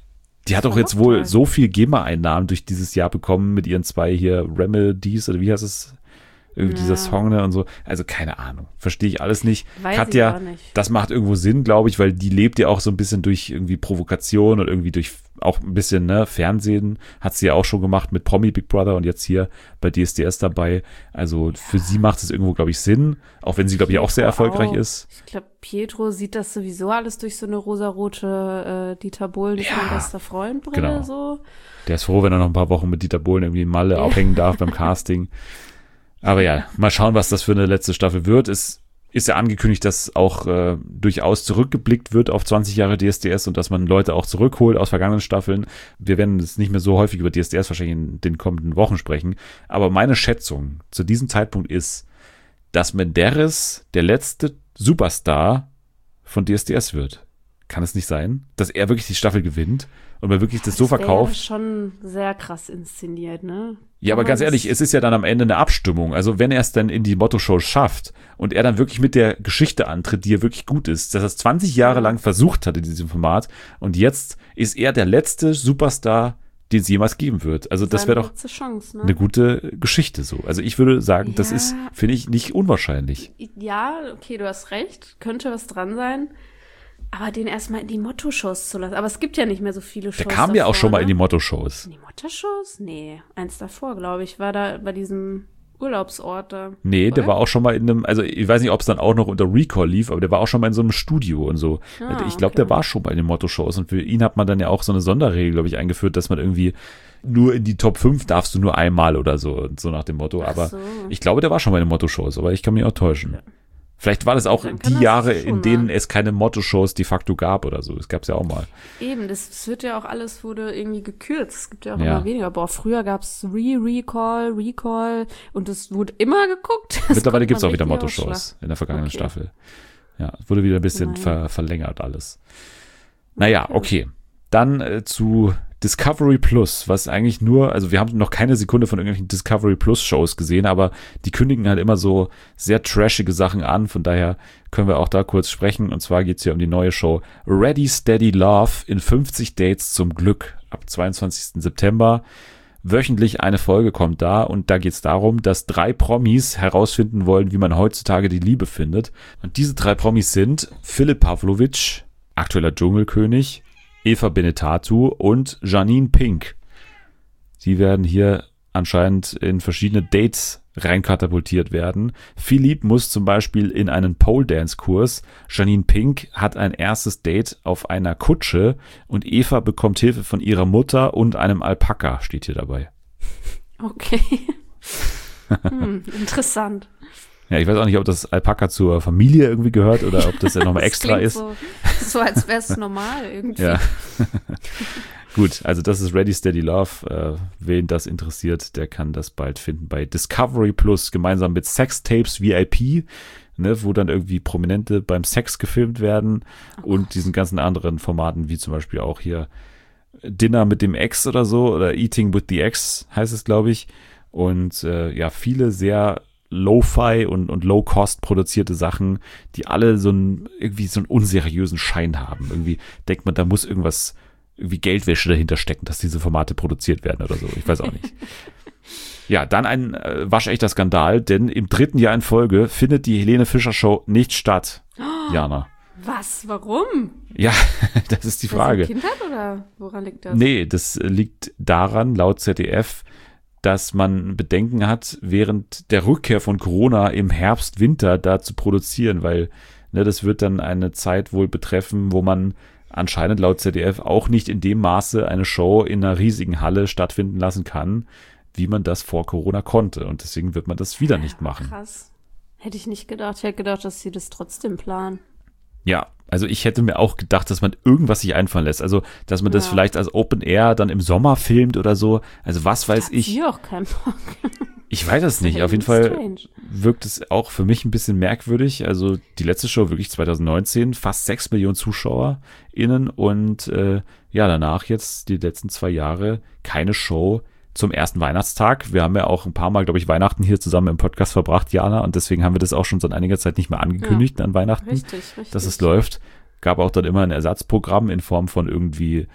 Die hat doch jetzt wohl so viel GEMA-Einnahmen durch dieses Jahr bekommen mit ihren zwei hier Remedies, oder wie heißt es? Irgendwie Ja. dieser Song ne, und so. Also keine Ahnung. Verstehe ich alles nicht. Weiß Katja, ich auch nicht. das macht irgendwo Sinn, glaube ich, weil die lebt ja auch so ein bisschen durch irgendwie Provokation und irgendwie durch auch ein bisschen ne, Fernsehen. Hat sie ja auch schon gemacht mit Promi Big Brother und jetzt hier bei D S D S dabei. Also für sie macht es irgendwo, glaube ich, Sinn. Auch wenn sie, glaube ich, auch sehr erfolgreich Auch. ist. Ich glaube, Pietro sieht das sowieso alles durch so eine rosarote äh, Dieter Bohlen, nicht Ja. mein bester Freund Brille Genau. so. Der ist froh, wenn er noch ein paar Wochen mit Dieter Bohlen irgendwie in Malle aufhängen darf beim Casting. Aber ja, mal schauen, was das für eine letzte Staffel wird. Es ist ja angekündigt, dass auch äh, durchaus zurückgeblickt wird auf zwanzig Jahre D S D S und dass man Leute auch zurückholt aus vergangenen Staffeln. Wir werden jetzt nicht mehr so häufig über D S D S wahrscheinlich in den kommenden Wochen sprechen. Aber meine Schätzung zu diesem Zeitpunkt ist, dass Menderes der letzte Superstar von D S D S wird. Kann es nicht sein, dass er wirklich die Staffel gewinnt und man wirklich das so wär verkauft? Ja schon sehr krass inszeniert, ne? Ja, aber ganz ehrlich, es ist ja dann am Ende eine Abstimmung. Also wenn er es dann in die Motto-Show schafft und er dann wirklich mit der Geschichte antritt, die ja wirklich gut ist, dass er es zwanzig Jahre lang versucht hat in diesem Format und jetzt ist er der letzte Superstar, den es jemals geben wird. Also das Seine wäre doch letzte Chance, ne? eine gute Geschichte so. Also ich würde sagen, das Ja. ist, finde ich, nicht unwahrscheinlich. Ja, okay, du hast recht. Könnte was dran sein. Aber den erstmal in die Motto-Shows zu lassen. Aber es gibt ja nicht mehr so viele Shows. Der kam ja auch davor, schon mal ne? in die Motto-Shows. In die Motto-Shows? Nee, eins davor, glaube ich. War da bei diesem Urlaubsort da. Nee, der Oder? war auch schon mal in einem, also ich weiß nicht, ob es dann auch noch unter Recall lief, aber der war auch schon mal in so einem Studio und so. Ah, ich glaube, okay. der war schon bei den Motto-Shows und für ihn hat man dann ja auch so eine Sonderregel, glaube ich, eingeführt, dass man irgendwie nur in die Top fünf darfst du nur einmal oder so, so nach dem Motto. Ach Aber so. ich glaube, der war schon bei den Motto-Shows, aber ich kann mich auch täuschen. Vielleicht war das auch Dann kann die das Jahre, schon in denen mal. es keine Motto-Shows de facto gab oder so. Es gab es ja auch mal. Eben, das, das wird ja auch alles, wurde irgendwie gekürzt. Es gibt ja auch Ja. immer weniger. Boah, früher gab's Re-Recall, Recall und es wurde immer geguckt. Das Mittlerweile kommt gibt es man auch wieder richtig Motto-Shows ausschlagen. in der vergangenen Okay. Staffel. Ja, es wurde wieder ein bisschen Nein. ver verlängert alles. Naja, okay. Dann äh, zu Discovery Plus, was eigentlich nur, also wir haben noch keine Sekunde von irgendwelchen Discovery Plus Shows gesehen, aber die kündigen halt immer so sehr trashige Sachen an, von daher können wir auch da kurz sprechen. Und zwar geht's hier um die neue Show Ready Steady Love in fünfzig Dates zum Glück ab zweiundzwanzigsten September. Wöchentlich eine Folge kommt da und da geht's darum, dass drei Promis herausfinden wollen, wie man heutzutage die Liebe findet. Und diese drei Promis sind Philipp Pavlovic, aktueller Dschungelkönig, Eva Benetatu und Janine Pink. Sie werden hier anscheinend in verschiedene Dates reinkatapultiert werden. Philipp muss zum Beispiel in einen Pole-Dance-Kurs. Janine Pink hat ein erstes Date auf einer Kutsche und Eva bekommt Hilfe von ihrer Mutter und einem Alpaka, steht hier dabei. Okay. hm, interessant. Ja, ich weiß auch nicht, ob das Alpaka zur Familie irgendwie gehört oder ob das ja nochmal Das extra klingt ist. So, so als wäre es normal irgendwie. Ja. Gut, also das ist Ready Steady Love. Äh, wen das interessiert, der kann das bald finden bei Discovery Plus, gemeinsam mit Sextapes V I P, ne, wo dann irgendwie Prominente beim Sex gefilmt werden und diesen ganzen anderen Formaten, wie zum Beispiel auch hier Dinner mit dem Ex oder so oder Eating with the Ex heißt es, glaube ich. Und äh, ja, viele sehr Lo-Fi und, und Low-Cost produzierte Sachen, die alle so einen, irgendwie so einen unseriösen Schein haben. Irgendwie denkt man, da muss irgendwas, irgendwie Geldwäsche dahinter stecken, dass diese Formate produziert werden oder so. Ich weiß auch nicht. Ja, dann ein äh, waschechter Skandal, denn im dritten Jahr in Folge findet die Helene Fischer Show nicht statt. Jana. Was? Warum? Ja, das ist die Frage. Weil sie ein Kind hat oder woran liegt das? Nee, das liegt daran, laut Z D F, dass man Bedenken hat, während der Rückkehr von Corona im Herbst, Winter da zu produzieren, weil ne, das wird dann eine Zeit wohl betreffen, wo man anscheinend laut Z D F auch nicht in dem Maße eine Show in einer riesigen Halle stattfinden lassen kann, wie man das vor Corona konnte. Und deswegen wird man das wieder nicht machen. Krass. Hätte ich nicht gedacht. Ich hätte gedacht, dass sie das trotzdem planen. Ja, also ich hätte mir auch gedacht, dass man irgendwas sich einfallen lässt. Also, dass man das Ja. vielleicht als Open Air dann im Sommer filmt oder so. Also, was weiß Hat ich. sie auch keinen Bock. Ich weiß es nicht. Auf jeden Fall wirkt es auch für mich ein bisschen merkwürdig. Also, die letzte Show wirklich zwanzig neunzehn, fast sechs Millionen ZuschauerInnen und äh, ja, danach jetzt die letzten zwei Jahre keine Show zum ersten Weihnachtstag. Wir haben ja auch ein paar Mal, glaube ich, Weihnachten hier zusammen im Podcast verbracht, Jana, und deswegen haben wir das auch schon seit einiger Zeit nicht mehr angekündigt Ja, an Weihnachten, Richtig, richtig. dass es läuft. Gab auch dann immer ein Ersatzprogramm in Form von irgendwie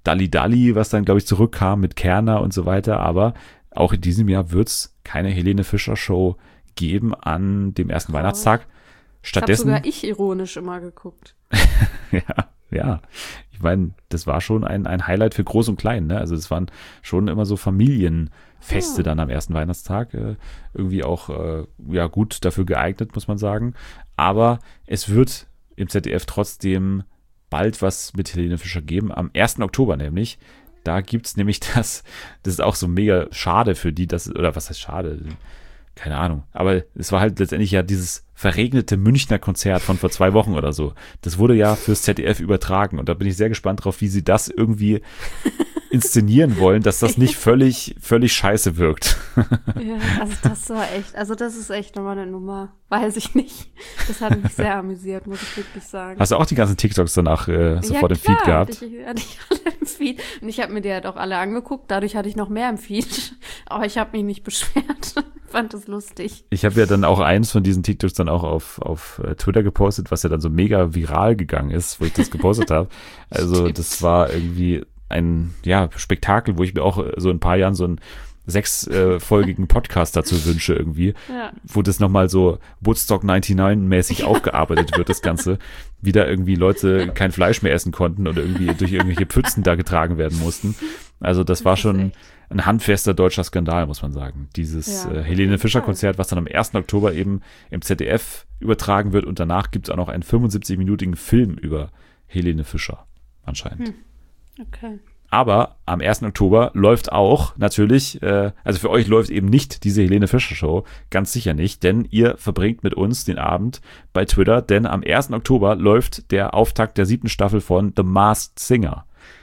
Dalli Dalli, was dann, glaube ich, zurückkam mit Kerner und so weiter. Aber auch in diesem Jahr wird es keine Helene Fischer Show geben an dem ersten Oh. Weihnachtstag. Stattdessen. Hab sogar ich ironisch immer geguckt. ja, ja. Ich meine, das war schon ein, ein Highlight für Groß und Klein. Ne? Also es waren schon immer so Familienfeste Ja. dann am ersten Weihnachtstag. Äh, irgendwie auch äh, ja gut dafür geeignet, muss man sagen. Aber es wird im Z D F trotzdem bald was mit Helene Fischer geben. Am ersten Oktober nämlich. Da gibt es nämlich das, das ist auch so mega schade für die, das, oder was heißt schade? Keine Ahnung. Aber es war halt letztendlich ja dieses verregnete Münchner Konzert von vor zwei Wochen oder so. Das wurde ja fürs Z D F übertragen und da bin ich sehr gespannt drauf, wie sie das irgendwie inszenieren wollen, dass das nicht völlig, völlig scheiße wirkt. Ja, also das war echt, also das ist echt nochmal eine Nummer. Weiß ich nicht. Das hat mich sehr amüsiert, muss ich wirklich sagen. Hast du auch die ganzen TikToks danach äh, sofort ja, im Feed klar, gehabt? Hatte ich, hatte ich alle im Feed. Und ich habe mir die halt auch alle angeguckt, dadurch hatte ich noch mehr im Feed. Aber ich habe mich nicht beschwert. Fand das lustig. Ich habe ja dann auch eins von diesen TikToks dann auch auf, auf äh, Twitter gepostet, was ja dann so mega viral gegangen ist, wo ich das gepostet habe. Also Stimmt. das war irgendwie ein ja, Spektakel, wo ich mir auch äh, so in ein paar Jahren so einen sechsfolgigen äh, Podcast dazu wünsche irgendwie, Ja. wo das nochmal so Woodstock neunundneunzig mäßig aufgearbeitet wird, das Ganze. Wie da irgendwie Leute kein Fleisch mehr essen konnten oder irgendwie durch irgendwelche Pfützen da getragen werden mussten. Also das war Das ist schon echt. ein handfester deutscher Skandal, muss man sagen. Dieses Ja, äh, auf Helene jeden Fischer Fall. Konzert, was dann am ersten Oktober eben im Z D F übertragen wird und danach gibt es auch noch einen fünfundsiebzig-minütigen Film über Helene Fischer anscheinend. Hm. Okay. Aber am ersten Oktober läuft auch natürlich, äh, also für euch läuft eben nicht diese Helene Fischer Show, ganz sicher nicht, denn ihr verbringt mit uns den Abend bei Twitter, denn am ersten Oktober läuft der Auftakt der siebten Staffel von The Masked Singer.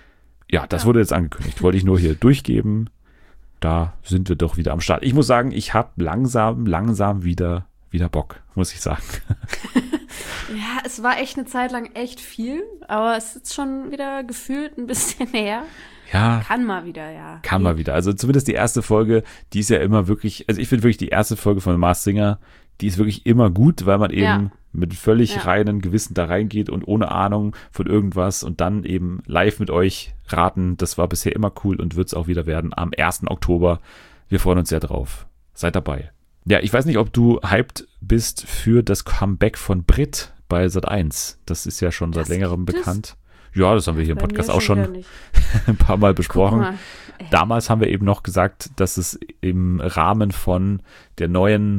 Ja, das Ja. wurde jetzt angekündigt, wollte ich nur hier durchgeben. Da sind wir doch wieder am Start. Ich muss sagen, ich habe langsam, langsam wieder, wieder Bock, muss ich sagen. Ja, es war echt eine Zeit lang echt viel, aber es ist schon wieder gefühlt ein bisschen her. Ja, Kann mal wieder, ja. kann mal wieder. Also zumindest die erste Folge, die ist ja immer wirklich, also ich finde wirklich die erste Folge von The Masked Singer, die ist wirklich immer gut, weil man eben Ja. mit völlig Ja. reinen Gewissen da reingeht und ohne Ahnung von irgendwas und dann eben live mit euch raten. Das war bisher immer cool und wird es auch wieder werden am ersten Oktober. Wir freuen uns sehr drauf. Seid dabei. Ja, ich weiß nicht, ob du hyped bist für das Comeback von Brit bei Sat eins. Das ist ja schon seit Das längerem gibt es? bekannt. Ja, das haben wir hier im Bei mir Podcast auch wieder schon nicht. ein paar Mal Guck besprochen. mal. Ey, Damals haben wir eben noch gesagt, dass es im Rahmen von der neuen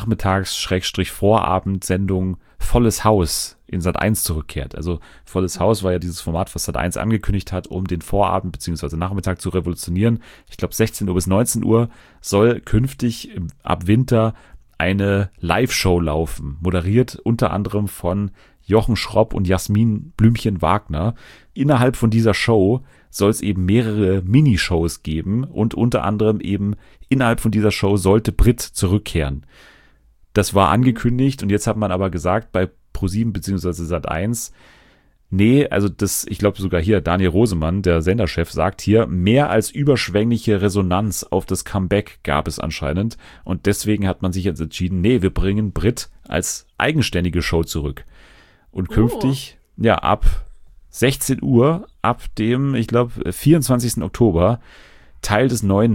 Nachmittags-Vorabend-Sendung Volles Haus in Sat eins zurückkehrt. Also Volles Haus war ja dieses Format, was Sat eins angekündigt hat, um den Vorabend bzw. Nachmittag zu revolutionieren. Ich glaube sechzehn Uhr bis neunzehn Uhr soll künftig im- ab Winter eine Live-Show laufen, moderiert unter anderem von Jochen Schropp und Jasmin Blümchen-Wagner. Innerhalb von dieser Show soll es eben mehrere Minishows geben und unter anderem eben innerhalb von dieser Show sollte Brit zurückkehren. Das war angekündigt und jetzt hat man aber gesagt bei ProSieben bzw. Sat eins, nee, also das, ich glaube sogar hier Daniel Rosemann, der Senderchef, sagt hier, mehr als überschwängliche Resonanz auf das Comeback gab es anscheinend und deswegen hat man sich jetzt entschieden, nee, wir bringen Brit als eigenständige Show zurück. Und Oh. künftig, ja, ab sechzehn Uhr, ab dem, ich glaube, vierundzwanzigsten Oktober, Teil des neuen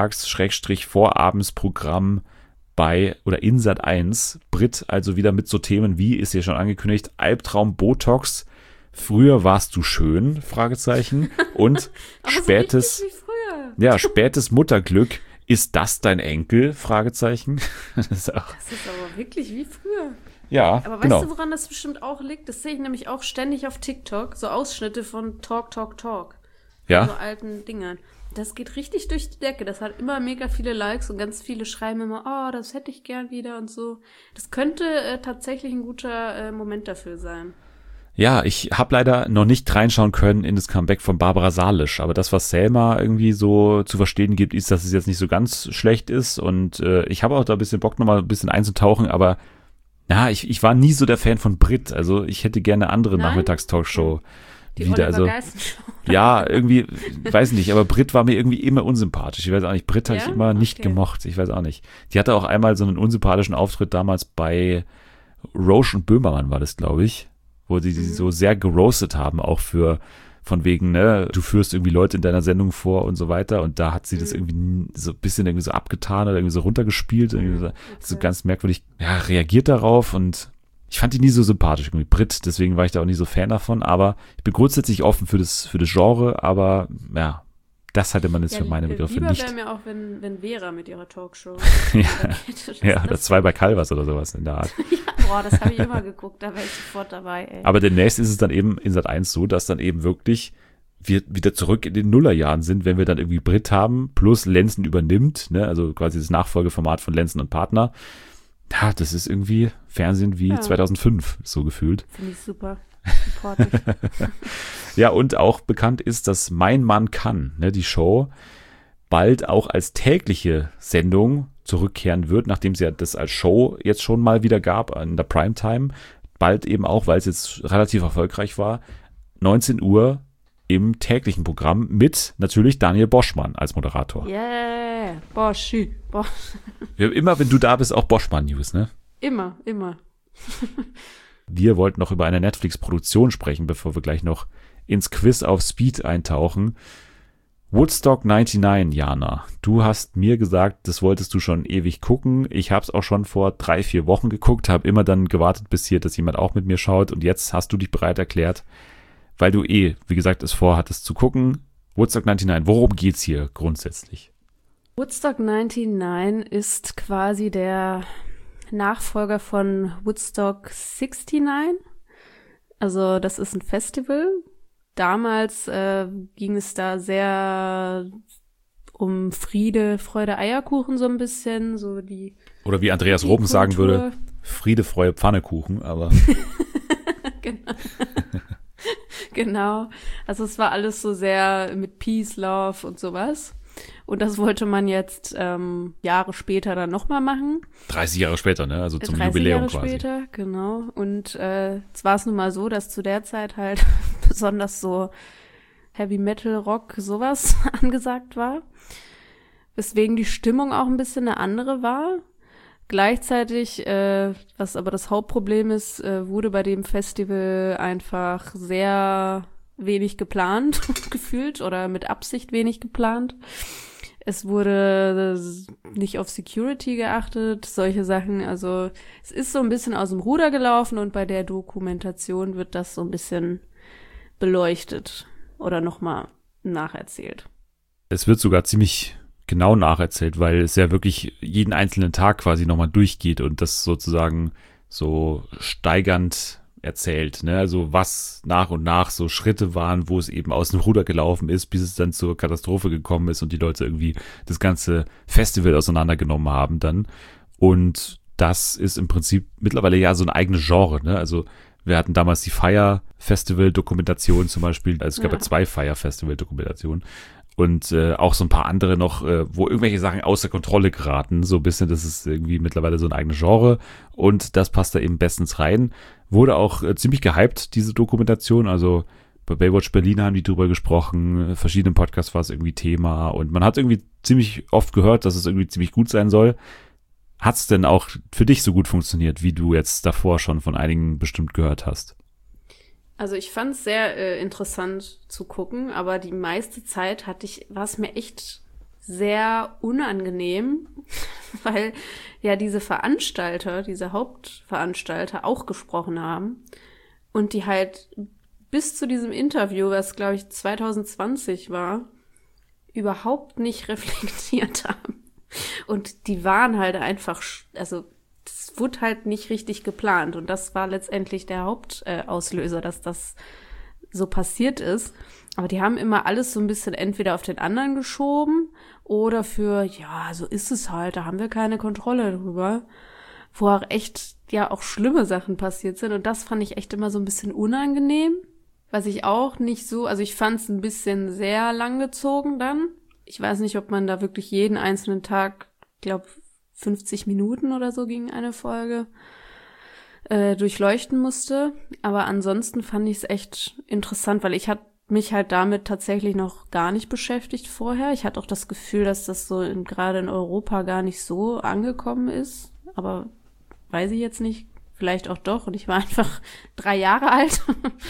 Nachmittags-Vorabendsprogramm bei oder in Sat eins. Brit also wieder mit so Themen wie, ist hier schon angekündigt, Albtraum Botox, früher warst du schön, Fragezeichen, und aber so spätes, richtig wie früher. ja, spätes Mutterglück, ist das dein Enkel, Fragezeichen. Das ist auch, Das ist aber wirklich wie früher. ja, Aber weißt genau. du, woran das bestimmt auch liegt? Das sehe ich nämlich auch ständig auf TikTok, so Ausschnitte von Talk, Talk, Talk. Ja, So alten Dingern. Das geht richtig durch die Decke. Das hat immer mega viele Likes und ganz viele schreiben immer, oh, das hätte ich gern wieder und so. Das könnte äh, tatsächlich ein guter äh, Moment dafür sein. ja, ich habe leider noch nicht reinschauen können in das Comeback von Barbara Salisch, aber das, was Selma irgendwie so zu verstehen gibt, ist, dass es jetzt nicht so ganz schlecht ist und äh, ich habe auch da ein bisschen Bock, nochmal ein bisschen einzutauchen, aber na, ich, ich war nie so der Fan von Brit, also ich hätte gerne eine andere Nein? Nachmittagstalkshow Die wieder, Oliver also Geissen-Show. ja, irgendwie, weiß nicht, aber Brit war mir irgendwie immer unsympathisch. Ich weiß auch nicht, Brit habe Ja? ich immer nicht Okay. gemocht. Ich weiß auch nicht. Die hatte auch einmal so einen unsympathischen Auftritt damals bei Roche und Böhmermann war das, glaube ich, wo sie die Mhm. so sehr geroastet haben, auch für von wegen, ne, du führst irgendwie Leute in deiner Sendung vor und so weiter und da hat sie das irgendwie so ein bisschen irgendwie so abgetan oder irgendwie so runtergespielt, irgendwie so, Okay. so ganz merkwürdig, ja, reagiert darauf und ich fand die nie so sympathisch, irgendwie Brit, deswegen war ich da auch nie so Fan davon, aber ich bin grundsätzlich offen für das, für das Genre, aber ja, das hatte man jetzt für meine Begriffe lieber nicht. wäre mir auch, wenn, wenn Vera mit ihrer Talkshow. Ja. Das- Ja, oder das- zwei bei Calvas oder sowas in der Art. Boah, das habe ich immer geguckt, da wäre ich sofort dabei, ey. Aber demnächst ist es dann eben in Sat eins so, dass dann eben wirklich wir wieder zurück in den Nullerjahren sind, wenn wir dann irgendwie Brit haben, plus Lenzen übernimmt, ne, also quasi das Nachfolgeformat von Lenzen und Partner. Ja, das ist irgendwie Fernsehen wie Ja. zweitausendfünf, so gefühlt. Finde ich super. Support ich. Ja, und auch bekannt ist, dass Mein Mann kann, ne, die Show, bald auch als tägliche Sendung zurückkehren wird, nachdem es ja das als Show jetzt schon mal wieder gab in der Primetime. Bald eben auch, weil es jetzt relativ erfolgreich war, neunzehn Uhr im täglichen Programm mit natürlich Daniel Boschmann als Moderator. Yeah, Boschi, Bosch. Wir haben immer, wenn du da bist, auch Boschmann-News, ne? Immer, immer. Wir wollten noch über eine Netflix-Produktion sprechen, bevor wir gleich noch ins Quiz auf Speed eintauchen. Woodstock neunundneunzig, Jana. Du hast mir gesagt, das wolltest du schon ewig gucken. Ich habe es auch schon vor drei, vier Wochen geguckt, habe immer dann gewartet, bis hier, dass jemand auch mit mir schaut. Und jetzt hast du dich bereit erklärt, weil du eh, wie gesagt, es vorhattest zu gucken. Woodstock neunundneunzig, worum geht's hier grundsätzlich? Woodstock neunundneunzig ist quasi der Nachfolger von Woodstock neunundsechzig. Also das ist ein Festival. Damals äh, ging es da sehr um Friede, Freude, Eierkuchen so ein bisschen, so die Oder wie Andreas die Robens sagen Kultur. würde, Friede, Freude, Pfannekuchen, aber Genau. Genau. Also es war alles so sehr mit Peace, Love und sowas. Und das wollte man jetzt ähm, Jahre später dann nochmal machen. dreißig Jahre später, ne? Also zum dreißig Jubiläum Jahre quasi. später, genau. Und äh, jetzt war es nun mal so, dass zu der Zeit halt besonders so Heavy Metal, Rock, sowas angesagt war. Weswegen die Stimmung auch ein bisschen eine andere war. Gleichzeitig, äh, was aber das Hauptproblem ist, äh, wurde bei dem Festival einfach sehr wenig geplant, gefühlt, oder mit Absicht wenig geplant. Es wurde nicht auf Security geachtet, solche Sachen. Also es ist so ein bisschen aus dem Ruder gelaufen und bei der Dokumentation wird das so ein bisschen beleuchtet oder nochmal nacherzählt. Es wird sogar ziemlich genau nacherzählt, weil es ja wirklich jeden einzelnen Tag quasi nochmal durchgeht und das sozusagen so steigernd erzählt, ne? Also was nach und nach so Schritte waren, wo es eben aus dem Ruder gelaufen ist, bis es dann zur Katastrophe gekommen ist und die Leute irgendwie das ganze Festival auseinandergenommen haben dann. Und das ist im Prinzip mittlerweile ja so ein eigenes Genre, ne? Also wir hatten damals die Fire Festival Dokumentation zum Beispiel, also es gab ja, Ja. zwei Fire Festival Dokumentationen. Und äh, auch so ein paar andere noch, äh, wo irgendwelche Sachen außer Kontrolle geraten. So ein bisschen, das ist irgendwie mittlerweile so ein eigenes Genre. Und das passt da eben bestens rein. Wurde auch äh, ziemlich gehypt, diese Dokumentation. Also bei Baywatch Berlin haben die drüber gesprochen. Verschiedenen Podcasts war es irgendwie Thema. Und man hat irgendwie ziemlich oft gehört, dass es irgendwie ziemlich gut sein soll. Hat es denn auch für dich so gut funktioniert, wie du jetzt davor schon von einigen bestimmt gehört hast? Also ich fand es sehr äh, interessant zu gucken, aber die meiste Zeit hatte ich, war es mir echt sehr unangenehm, weil ja diese Veranstalter, diese Hauptveranstalter auch gesprochen haben und die halt bis zu diesem Interview, was glaube ich zwanzig zwanzig war, überhaupt nicht reflektiert haben. Und die waren halt einfach, sch- also es wurde halt nicht richtig geplant und das war letztendlich der Hauptauslöser, äh, dass das so passiert ist. Aber die haben immer alles so ein bisschen entweder auf den anderen geschoben oder für, ja, so ist es halt, da haben wir keine Kontrolle drüber, wo auch echt, ja, auch schlimme Sachen passiert sind und das fand ich echt immer so ein bisschen unangenehm, was ich auch nicht so, also ich fand es ein bisschen sehr langgezogen dann. Ich weiß nicht, ob man da wirklich jeden einzelnen Tag, ich glaube, fünfzig Minuten oder so ging eine Folge, äh, durchleuchten musste. Aber ansonsten fand ich es echt interessant, weil ich hatte mich halt damit tatsächlich noch gar nicht beschäftigt vorher. Ich hatte auch das Gefühl, dass das so in, gerade in Europa gar nicht so angekommen ist. Aber weiß ich jetzt nicht, vielleicht auch doch. Und ich war einfach drei Jahre alt.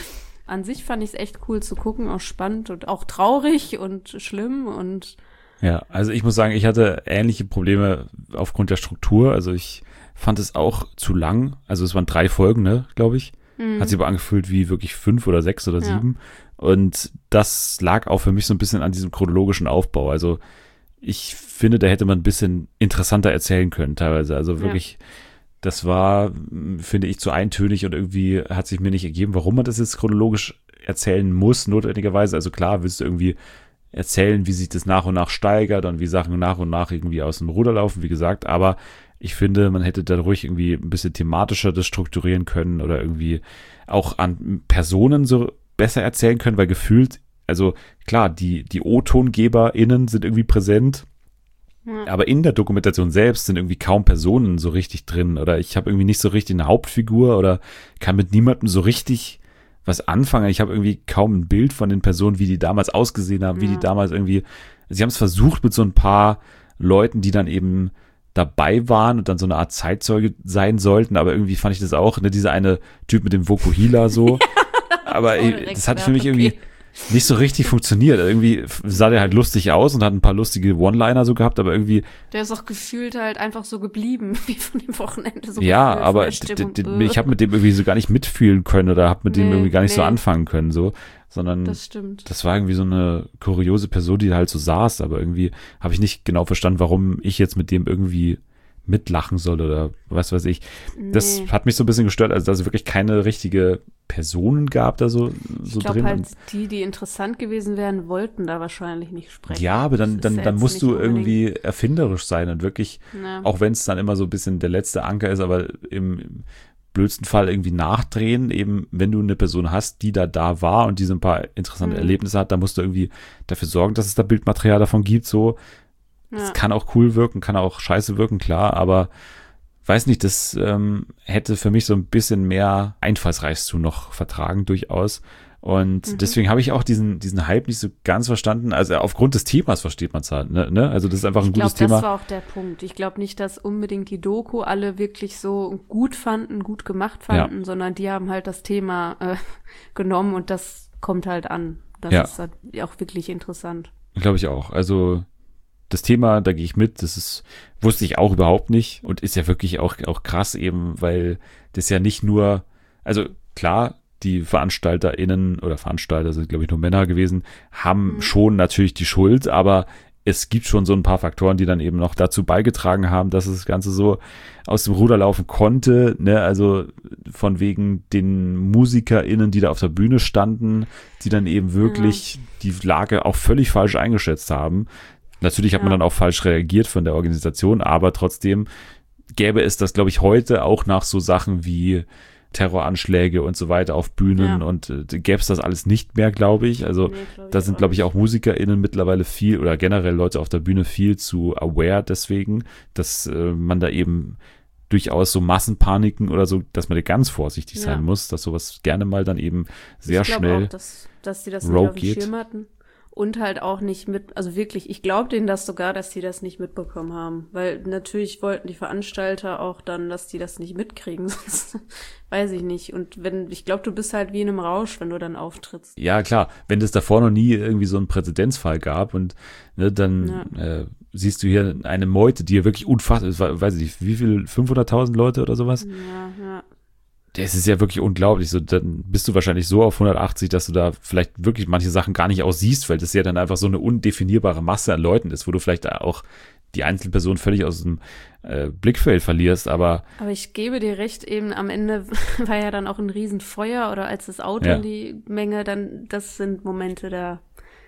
an sich fand ich es echt cool zu gucken, auch spannend und auch traurig und schlimm und Ja, also ich muss sagen, ich hatte ähnliche Probleme aufgrund der Struktur. Also ich fand es auch zu lang. Also es waren drei Folgen, ne, glaube ich. Mhm. Hat sich aber angefühlt wie wirklich fünf oder sechs oder Ja. sieben. Und das lag auch für mich so ein bisschen an diesem chronologischen Aufbau. Also ich finde, da hätte man ein bisschen interessanter erzählen können teilweise. Also wirklich, das war, mh, finde ich, zu eintönig und irgendwie hat sich mir nicht ergeben, warum man das jetzt chronologisch erzählen muss, notwendigerweise. Also klar, willst du irgendwie erzählen, wie sich das nach und nach steigert und wie Sachen nach und nach irgendwie aus dem Ruder laufen, wie gesagt, aber ich finde, man hätte da ruhig irgendwie ein bisschen thematischer das strukturieren können oder irgendwie auch an Personen so besser erzählen können, weil gefühlt, also klar, die, die O-TongeberInnen sind irgendwie präsent, Ja. aber in der Dokumentation selbst sind irgendwie kaum Personen so richtig drin oder ich habe irgendwie nicht so richtig eine Hauptfigur oder kann mit niemandem so richtig was anfangen. Ich habe irgendwie kaum ein Bild von den Personen, wie die damals ausgesehen haben, wie Ja. die damals irgendwie, sie haben es versucht mit so ein paar Leuten, die dann eben dabei waren und dann so eine Art Zeitzeuge sein sollten, aber irgendwie fand ich das auch, ne, dieser eine Typ mit dem Vokuhila so, aber auch ey, direkt das hat für gedacht, mich okay. irgendwie nicht so richtig funktioniert. Irgendwie sah der halt lustig aus und hat ein paar lustige One-Liner so gehabt, aber irgendwie, Der ist auch gefühlt halt einfach so geblieben, wie von dem Wochenende. So ja, gefühlt, aber von der d- Stimmung. d- d- ich habe mit dem irgendwie so gar nicht mitfühlen können oder habe mit dem Nee, irgendwie gar nicht so nee. anfangen können, so, sondern Das stimmt. das war irgendwie so eine kuriose Person, die halt so saß, aber irgendwie habe ich nicht genau verstanden, warum ich jetzt mit dem irgendwie mitlachen soll oder was weiß ich. Das Nee. hat mich so ein bisschen gestört, also dass es wirklich keine richtige Personen gab da so, so Ich glaube drin. halt, Und, die, die interessant gewesen wären, wollten da wahrscheinlich nicht sprechen. ja, aber dann, Das dann, ist ja dann jetzt musst nicht du unbedingt- irgendwie erfinderisch sein und wirklich, Ja. auch wenn es dann immer so ein bisschen der letzte Anker ist, aber im, im blödsten Fall irgendwie nachdrehen, eben wenn du eine Person hast, die da da war und die so ein paar interessante Mhm. Erlebnisse hat, dann musst du irgendwie dafür sorgen, dass es da Bildmaterial davon gibt, so. Es Ja. kann auch cool wirken, kann auch scheiße wirken, klar, aber weiß nicht, das ähm, hätte für mich so ein bisschen mehr Einfallsreichtum noch vertragen, durchaus. Und Mhm. deswegen habe ich auch diesen, diesen Hype nicht so ganz verstanden. Also aufgrund des Themas versteht man es halt, ne? ne? Also das ist einfach ein Ich glaube, gutes Thema. das war auch der Punkt. Ich glaube nicht, dass unbedingt die Doku alle wirklich so gut fanden, gut gemacht fanden, sondern die haben halt das Thema äh, genommen und das kommt halt an. Das Ja. ist halt auch wirklich interessant. Glaube ich auch. Also das Thema, da gehe ich mit, das ist, wusste ich auch überhaupt nicht und ist ja wirklich auch, auch krass eben, weil das ja nicht nur, also klar, die VeranstalterInnen oder Veranstalter sind, glaube ich, nur Männer gewesen, haben Mhm. schon natürlich die Schuld, aber es gibt schon so ein paar Faktoren, die dann eben noch dazu beigetragen haben, dass das Ganze so aus dem Ruder laufen konnte, ne, also von wegen den MusikerInnen, die da auf der Bühne standen, die dann eben wirklich die Lage auch völlig falsch eingeschätzt haben. Natürlich hat man Ja. dann auch falsch reagiert von der Organisation, aber trotzdem gäbe es das, glaube ich, heute auch nach so Sachen wie Terroranschläge und so weiter auf Bühnen Ja. und äh, gäbe es das alles nicht mehr, glaube ich. Also Nee, glaub da ich sind, auch glaube ich, nicht. auch MusikerInnen mittlerweile viel oder generell Leute auf der Bühne viel zu aware deswegen, dass äh, man da eben durchaus so Massenpaniken oder so, dass man da ganz vorsichtig Ja. sein muss, dass sowas gerne mal dann eben sehr ich glaube schnell auch, dass, dass die das nicht rogue auf dem geht. Schirm hatten. Und halt auch nicht mit, also wirklich, ich glaube denen das sogar, dass die das nicht mitbekommen haben. Weil natürlich wollten die Veranstalter auch dann, dass die das nicht mitkriegen, sonst weiß ich nicht. Und wenn, ich glaube, du bist halt wie in einem Rausch, wenn du dann auftrittst. Ja, klar, wenn es davor noch nie irgendwie so einen Präzedenzfall gab und ne, dann äh, siehst du hier eine Meute, die ja wirklich unfassbar ist, weiß ich nicht, wie viel, fünfhunderttausend Leute oder sowas? Ja, ja. Das ist ja wirklich unglaublich. So, dann bist du wahrscheinlich so auf hundertachtzig, dass du da vielleicht wirklich manche Sachen gar nicht aussiehst, weil das ja dann einfach so eine undefinierbare Masse an Leuten ist, wo du vielleicht auch die Einzelperson völlig aus dem äh, Blickfeld verlierst, aber Aber ich gebe dir recht, eben am Ende war ja dann auch ein Riesenfeuer oder als das Auto Ja. in die Menge, dann, das sind Momente, da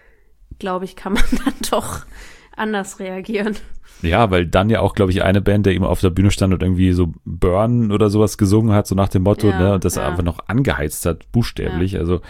glaube ich, kann man dann doch anders reagieren. ja, weil dann ja auch, glaube ich, eine Band, der eben auf der Bühne stand und irgendwie so Burn oder sowas gesungen hat, so nach dem Motto, Ja, ne, und das ja. einfach noch angeheizt hat, buchstäblich, also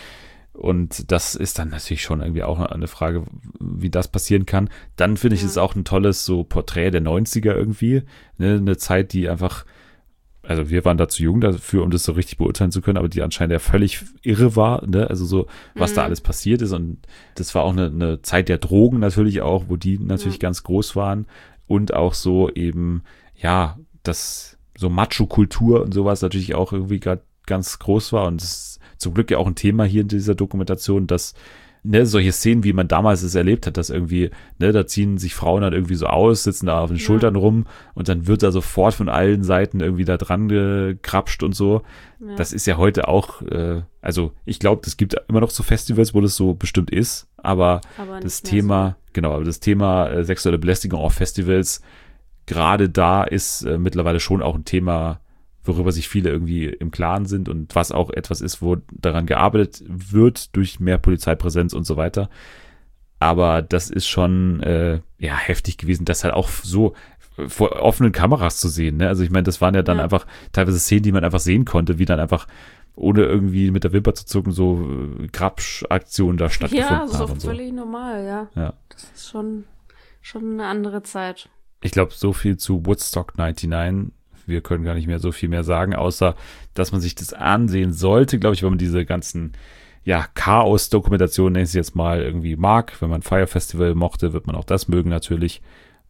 und das ist dann natürlich schon irgendwie auch eine Frage, wie das passieren kann. Dann finde ich Ja. es auch ein tolles so Porträt der neunziger irgendwie, ne, eine Zeit, die einfach, also wir waren da zu jung dafür, um das so richtig beurteilen zu können, aber die anscheinend ja völlig irre war, ne, also so, was Mhm. da alles passiert ist und das war auch eine, eine Zeit der Drogen natürlich auch, wo die natürlich Ja. ganz groß waren und auch so eben, ja, das so Macho-Kultur und sowas natürlich auch irgendwie gerade ganz groß war und es ist zum Glück ja auch ein Thema hier in dieser Dokumentation, dass ne, solche Szenen, wie man damals es erlebt hat, dass irgendwie, ne, da ziehen sich Frauen dann irgendwie so aus, sitzen da auf den Ja. Schultern rum und dann wird da sofort von allen Seiten irgendwie da dran gekrapscht und so. Ja. Das ist ja heute auch, äh, also ich glaube, es gibt immer noch so Festivals, wo das so bestimmt ist, aber Aber das nicht mehr Thema, genau, aber das Thema äh, sexuelle Belästigung auf Festivals, gerade da ist äh, mittlerweile schon auch ein Thema, worüber sich viele irgendwie im Klaren sind und was auch etwas ist, wo daran gearbeitet wird durch mehr Polizeipräsenz und so weiter. Aber das ist schon äh, ja heftig gewesen, das halt auch so vor offenen Kameras zu sehen. Ne? Also ich meine, das waren ja dann Ja. einfach teilweise Szenen, die man einfach sehen konnte, wie dann einfach ohne irgendwie mit der Wimper zu zucken so äh, Grabsch-Aktionen da so. stattgefunden Ja, so haben. Und so. völlig normal, ja. Ja. Das ist schon, schon eine andere Zeit. Ich glaube, so viel zu Woodstock neunundneunzig. Wir können gar nicht mehr so viel mehr sagen, außer, dass man sich das ansehen sollte, glaube ich, wenn man diese ganzen, ja, Chaos-Dokumentationen, nenne ich es jetzt mal, irgendwie mag. Wenn man Fire Festival mochte, wird man auch das mögen natürlich.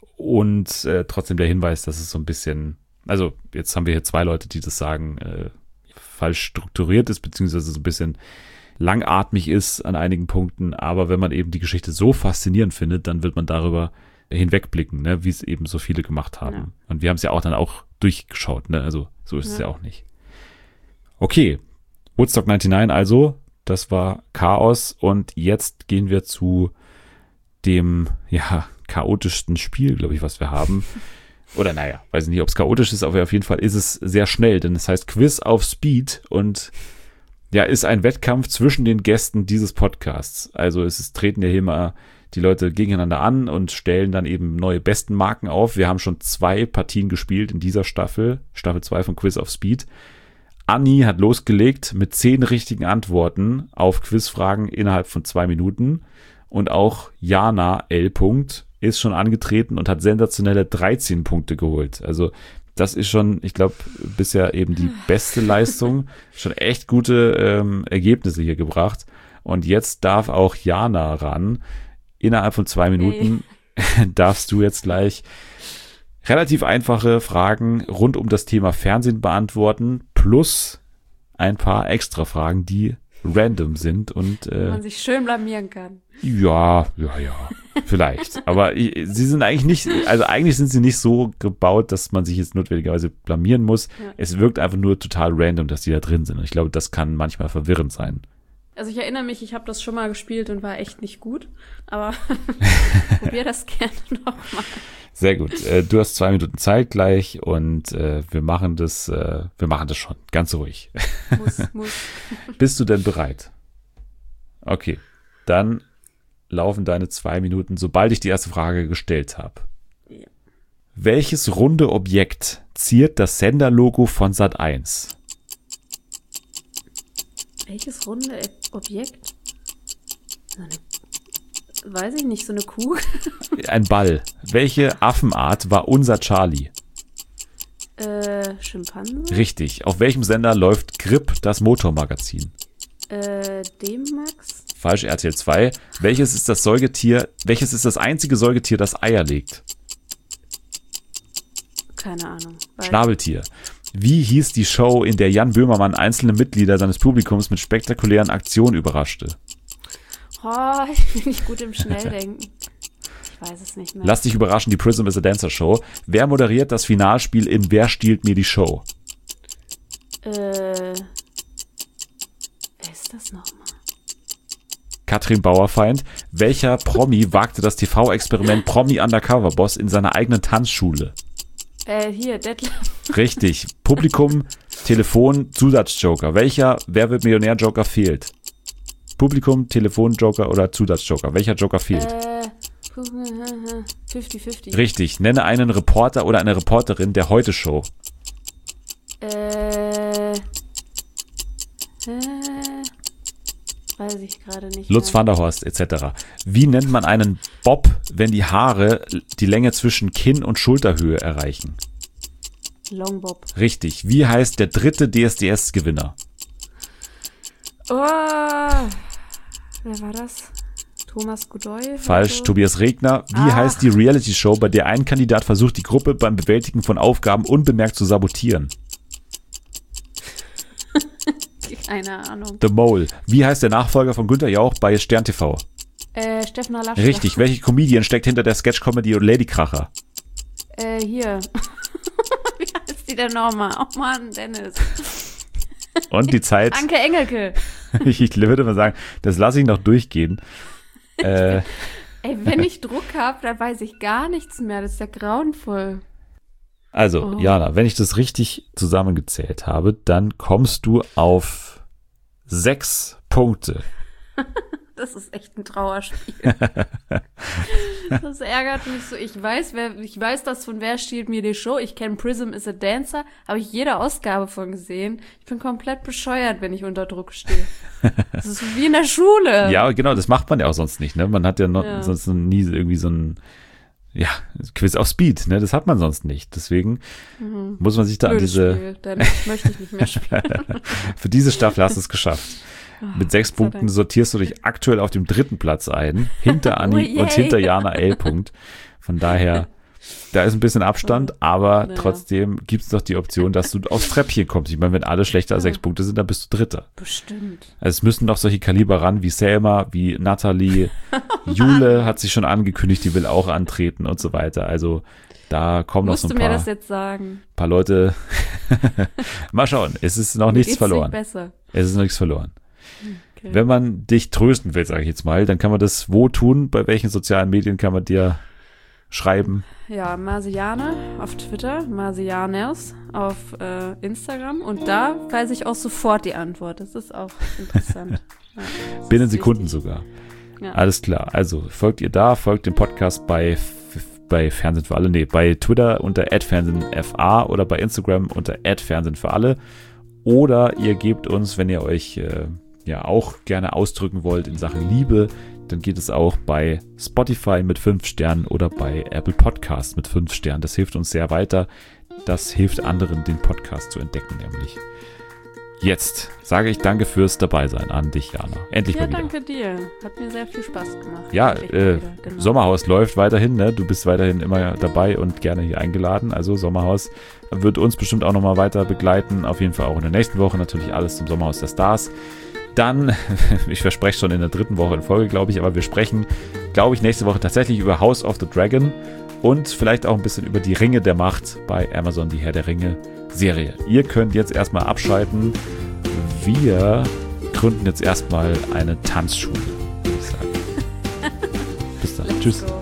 Und äh, trotzdem der Hinweis, dass es so ein bisschen, also jetzt haben wir hier zwei Leute, die das sagen, äh, falsch strukturiert ist, beziehungsweise so ein bisschen langatmig ist an einigen Punkten. Aber wenn man eben die Geschichte so faszinierend findet, dann wird man darüber hinwegblicken, ne, wie es eben so viele gemacht haben. Ja. Und wir haben es ja auch dann auch durchgeschaut, ne, also so ist es Ja. ja auch nicht. Okay, Woodstock neunundneunzig also, das war Chaos und jetzt gehen wir zu dem, ja, chaotischsten Spiel, glaube ich, was wir haben. Oder naja, weiß nicht, ob es chaotisch ist, aber auf jeden Fall ist es sehr schnell, denn es heißt Quiz auf Speed und ja, ist ein Wettkampf zwischen den Gästen dieses Podcasts. Also es ist, treten ja hier mal die Leute gegeneinander an und stellen dann eben neue Bestenmarken auf. Wir haben schon zwei Partien gespielt in dieser Staffel, Staffel zwei von Quiz auf Speed. Anni hat losgelegt mit zehn richtigen Antworten auf Quizfragen innerhalb von zwei Minuten. Und auch Jana L. ist schon angetreten und hat sensationelle dreizehn Punkte geholt. Also das ist schon, ich glaube, bisher eben die beste Leistung. Schon echt gute ähm, Ergebnisse hier gebracht. Und jetzt darf auch Jana ran. Innerhalb von zwei Minuten darfst du jetzt gleich relativ einfache Fragen rund um das Thema Fernsehen beantworten, plus ein paar extra Fragen, die random sind und Wo äh, man sich schön blamieren kann. ja, ja, ja, vielleicht. Aber ich, sie sind eigentlich nicht, also eigentlich sind sie nicht so gebaut, dass man sich jetzt notwendigerweise blamieren muss. Ja. Es wirkt einfach nur total random, dass die da drin sind. Und ich glaube, das kann manchmal verwirrend sein. Also ich erinnere mich, ich habe das schon mal gespielt und war echt nicht gut. Aber probier das gerne nochmal. Sehr gut. Äh, du hast zwei Minuten Zeit gleich und äh, wir machen das, äh, wir machen das schon. Ganz ruhig. Muss, muss. Bist du denn bereit? Okay. Dann laufen deine zwei Minuten, sobald ich die erste Frage gestellt habe. Ja. Welches runde Objekt ziert das Senderlogo von Sat eins? Welches runde Objekt? So eine, weiß ich nicht, so eine Kuh? Ein Ball. Welche Affenart war unser Charlie? äh, Schimpanse? Richtig. Auf welchem Sender läuft Grip, das Motormagazin? Äh, D-Max? Falsch, R T L zwei. Welches ist das Säugetier, welches ist das einzige Säugetier, das Eier legt? Keine Ahnung. Weiß- Schnabeltier. Wie hieß die Show, in der Jan Böhmermann einzelne Mitglieder seines Publikums mit spektakulären Aktionen überraschte? Oh, ich bin nicht gut im Schnelldenken. Ich weiß es nicht mehr. Lass dich überraschen, die Prism is a Dancer Show. Wer moderiert das Finalspiel in Wer stiehlt mir die Show? Äh, wer ist das nochmal? Katrin Bauerfeind. Welcher Promi wagte das T V-Experiment Promi Undercover Boss in seiner eigenen Tanzschule? Äh, hier, Detlef. Richtig. Publikum, Telefon, Zusatzjoker. Welcher Wer wird Millionär-Joker fehlt? Publikum, Telefon, Joker oder Zusatzjoker. Welcher Joker fehlt? Äh, fünfzig fünfzig. Richtig. Nenne einen Reporter oder eine Reporterin der Heute-Show. Äh, äh, weiß ich gerade nicht Lutz mehr. van der Horst et cetera. Wie nennt man einen Bob, wenn die Haare die Länge zwischen Kinn und Schulterhöhe erreichen? Longbob. Richtig. Wie heißt der dritte D S D S-Gewinner? Oh, wer war das? Thomas Godoy? Falsch. Also? Tobias Regner. Wie Ah. heißt die Reality-Show, bei der ein Kandidat versucht, die Gruppe beim Bewältigen von Aufgaben unbemerkt zu sabotieren? Keine Ahnung. The Mole. Wie heißt der Nachfolger von Günther Jauch bei Stern T V? Äh, Steffen Halaschka. Richtig. Welche Comedian steckt hinter der Sketch-Comedy und Ladykracher? Äh, hier. Wie heißt die denn nochmal? Oh Mann, Dennis. Und die Zeit. Anke Engelke. ich, ich würde mal sagen, das lasse ich noch durchgehen. äh, Ey, wenn ich Druck habe, dann weiß ich gar nichts mehr. Das ist ja grauenvoll. Also, Oh. Jana, wenn ich das richtig zusammengezählt habe, dann kommst du auf sechs Punkte. Das ist echt ein Trauerspiel. Das ärgert mich so. Ich weiß, wer, ich weiß das von Wer stiehlt mir die Show. Ich kenne Prism is a Dancer. Habe ich jede Ausgabe von gesehen. Ich bin komplett bescheuert, wenn ich unter Druck stehe. Das ist wie in der Schule. Ja, genau, das macht man ja auch sonst nicht, ne? Man hat ja, noch, Ja. sonst nie irgendwie so ein, ja, Quiz auf Speed, ne? Das hat man sonst nicht. Deswegen Mhm. muss man sich da an Blödes diese, Spiel, denn ich möchte ich nicht mehr spielen. für diese Staffel hast du es geschafft. Mit sechs Gott sei Punkten Dank. sortierst du dich aktuell auf dem dritten Platz ein, hinter Oh, Anni yay. und hinter Jana L. Punkt. Von daher, da ist ein bisschen Abstand, aber Ja. trotzdem gibt es doch die Option, dass du aufs Treppchen kommst. Ich meine, wenn alle schlechter als Ja. sechs Punkte sind, dann bist du Dritter. Bestimmt. Also es müssen noch solche Kaliber ran wie Selma, wie Natalie. Jule hat sich schon angekündigt, die will auch antreten und so weiter. Also da kommen noch Musst so du ein mir paar, das jetzt sagen? paar Leute. Mal schauen, es ist noch Mir nichts geht's verloren. Nicht besser. Es ist noch nichts verloren. Okay. Wenn man dich trösten will, sage ich jetzt mal, dann kann man das wo tun? Bei welchen sozialen Medien kann man dir schreiben? Ja, Marsiane auf Twitter, Marsianers auf äh, Instagram und da weiß ich auch sofort die Antwort. Das ist auch interessant. Ja, das Binnen ist Sekunden wichtig. sogar. Ja. Alles klar. Also folgt ihr da, folgt dem Podcast bei, bei Fernsehen für alle, nee, bei Twitter unter fernsehfa oder bei Instagram unter fernsehen für alle. Oder ihr gebt uns, wenn ihr euch äh, ja auch gerne ausdrücken wollt in Sachen Liebe, dann geht es auch bei Spotify mit fünf Sternen oder bei Apple Podcasts mit fünf Sternen. Das hilft uns sehr weiter. Das hilft anderen, den Podcast zu entdecken, nämlich. Jetzt sage ich danke fürs Dabeisein an dich, Jana. Endlich Ja, mal wieder. danke dir. Hat mir sehr viel Spaß gemacht. Ja, Endlich mal äh, wieder, genau. Sommerhaus läuft weiterhin, ne? Du bist weiterhin immer dabei und gerne hier eingeladen. Also Sommerhaus wird uns bestimmt auch nochmal weiter begleiten. Auf jeden Fall auch in der nächsten Woche natürlich alles zum Sommerhaus der Stars. Dann, ich verspreche schon in der dritten Woche in Folge, glaube ich, aber wir sprechen, glaube ich, nächste Woche tatsächlich über House of the Dragon und vielleicht auch ein bisschen über die Ringe der Macht bei Amazon, die Herr der Ringe Serie. Ihr könnt jetzt erstmal abschalten. Wir gründen jetzt erstmal eine Tanzschule, würde ich sagen. Bis dann. Let's Tschüss. go.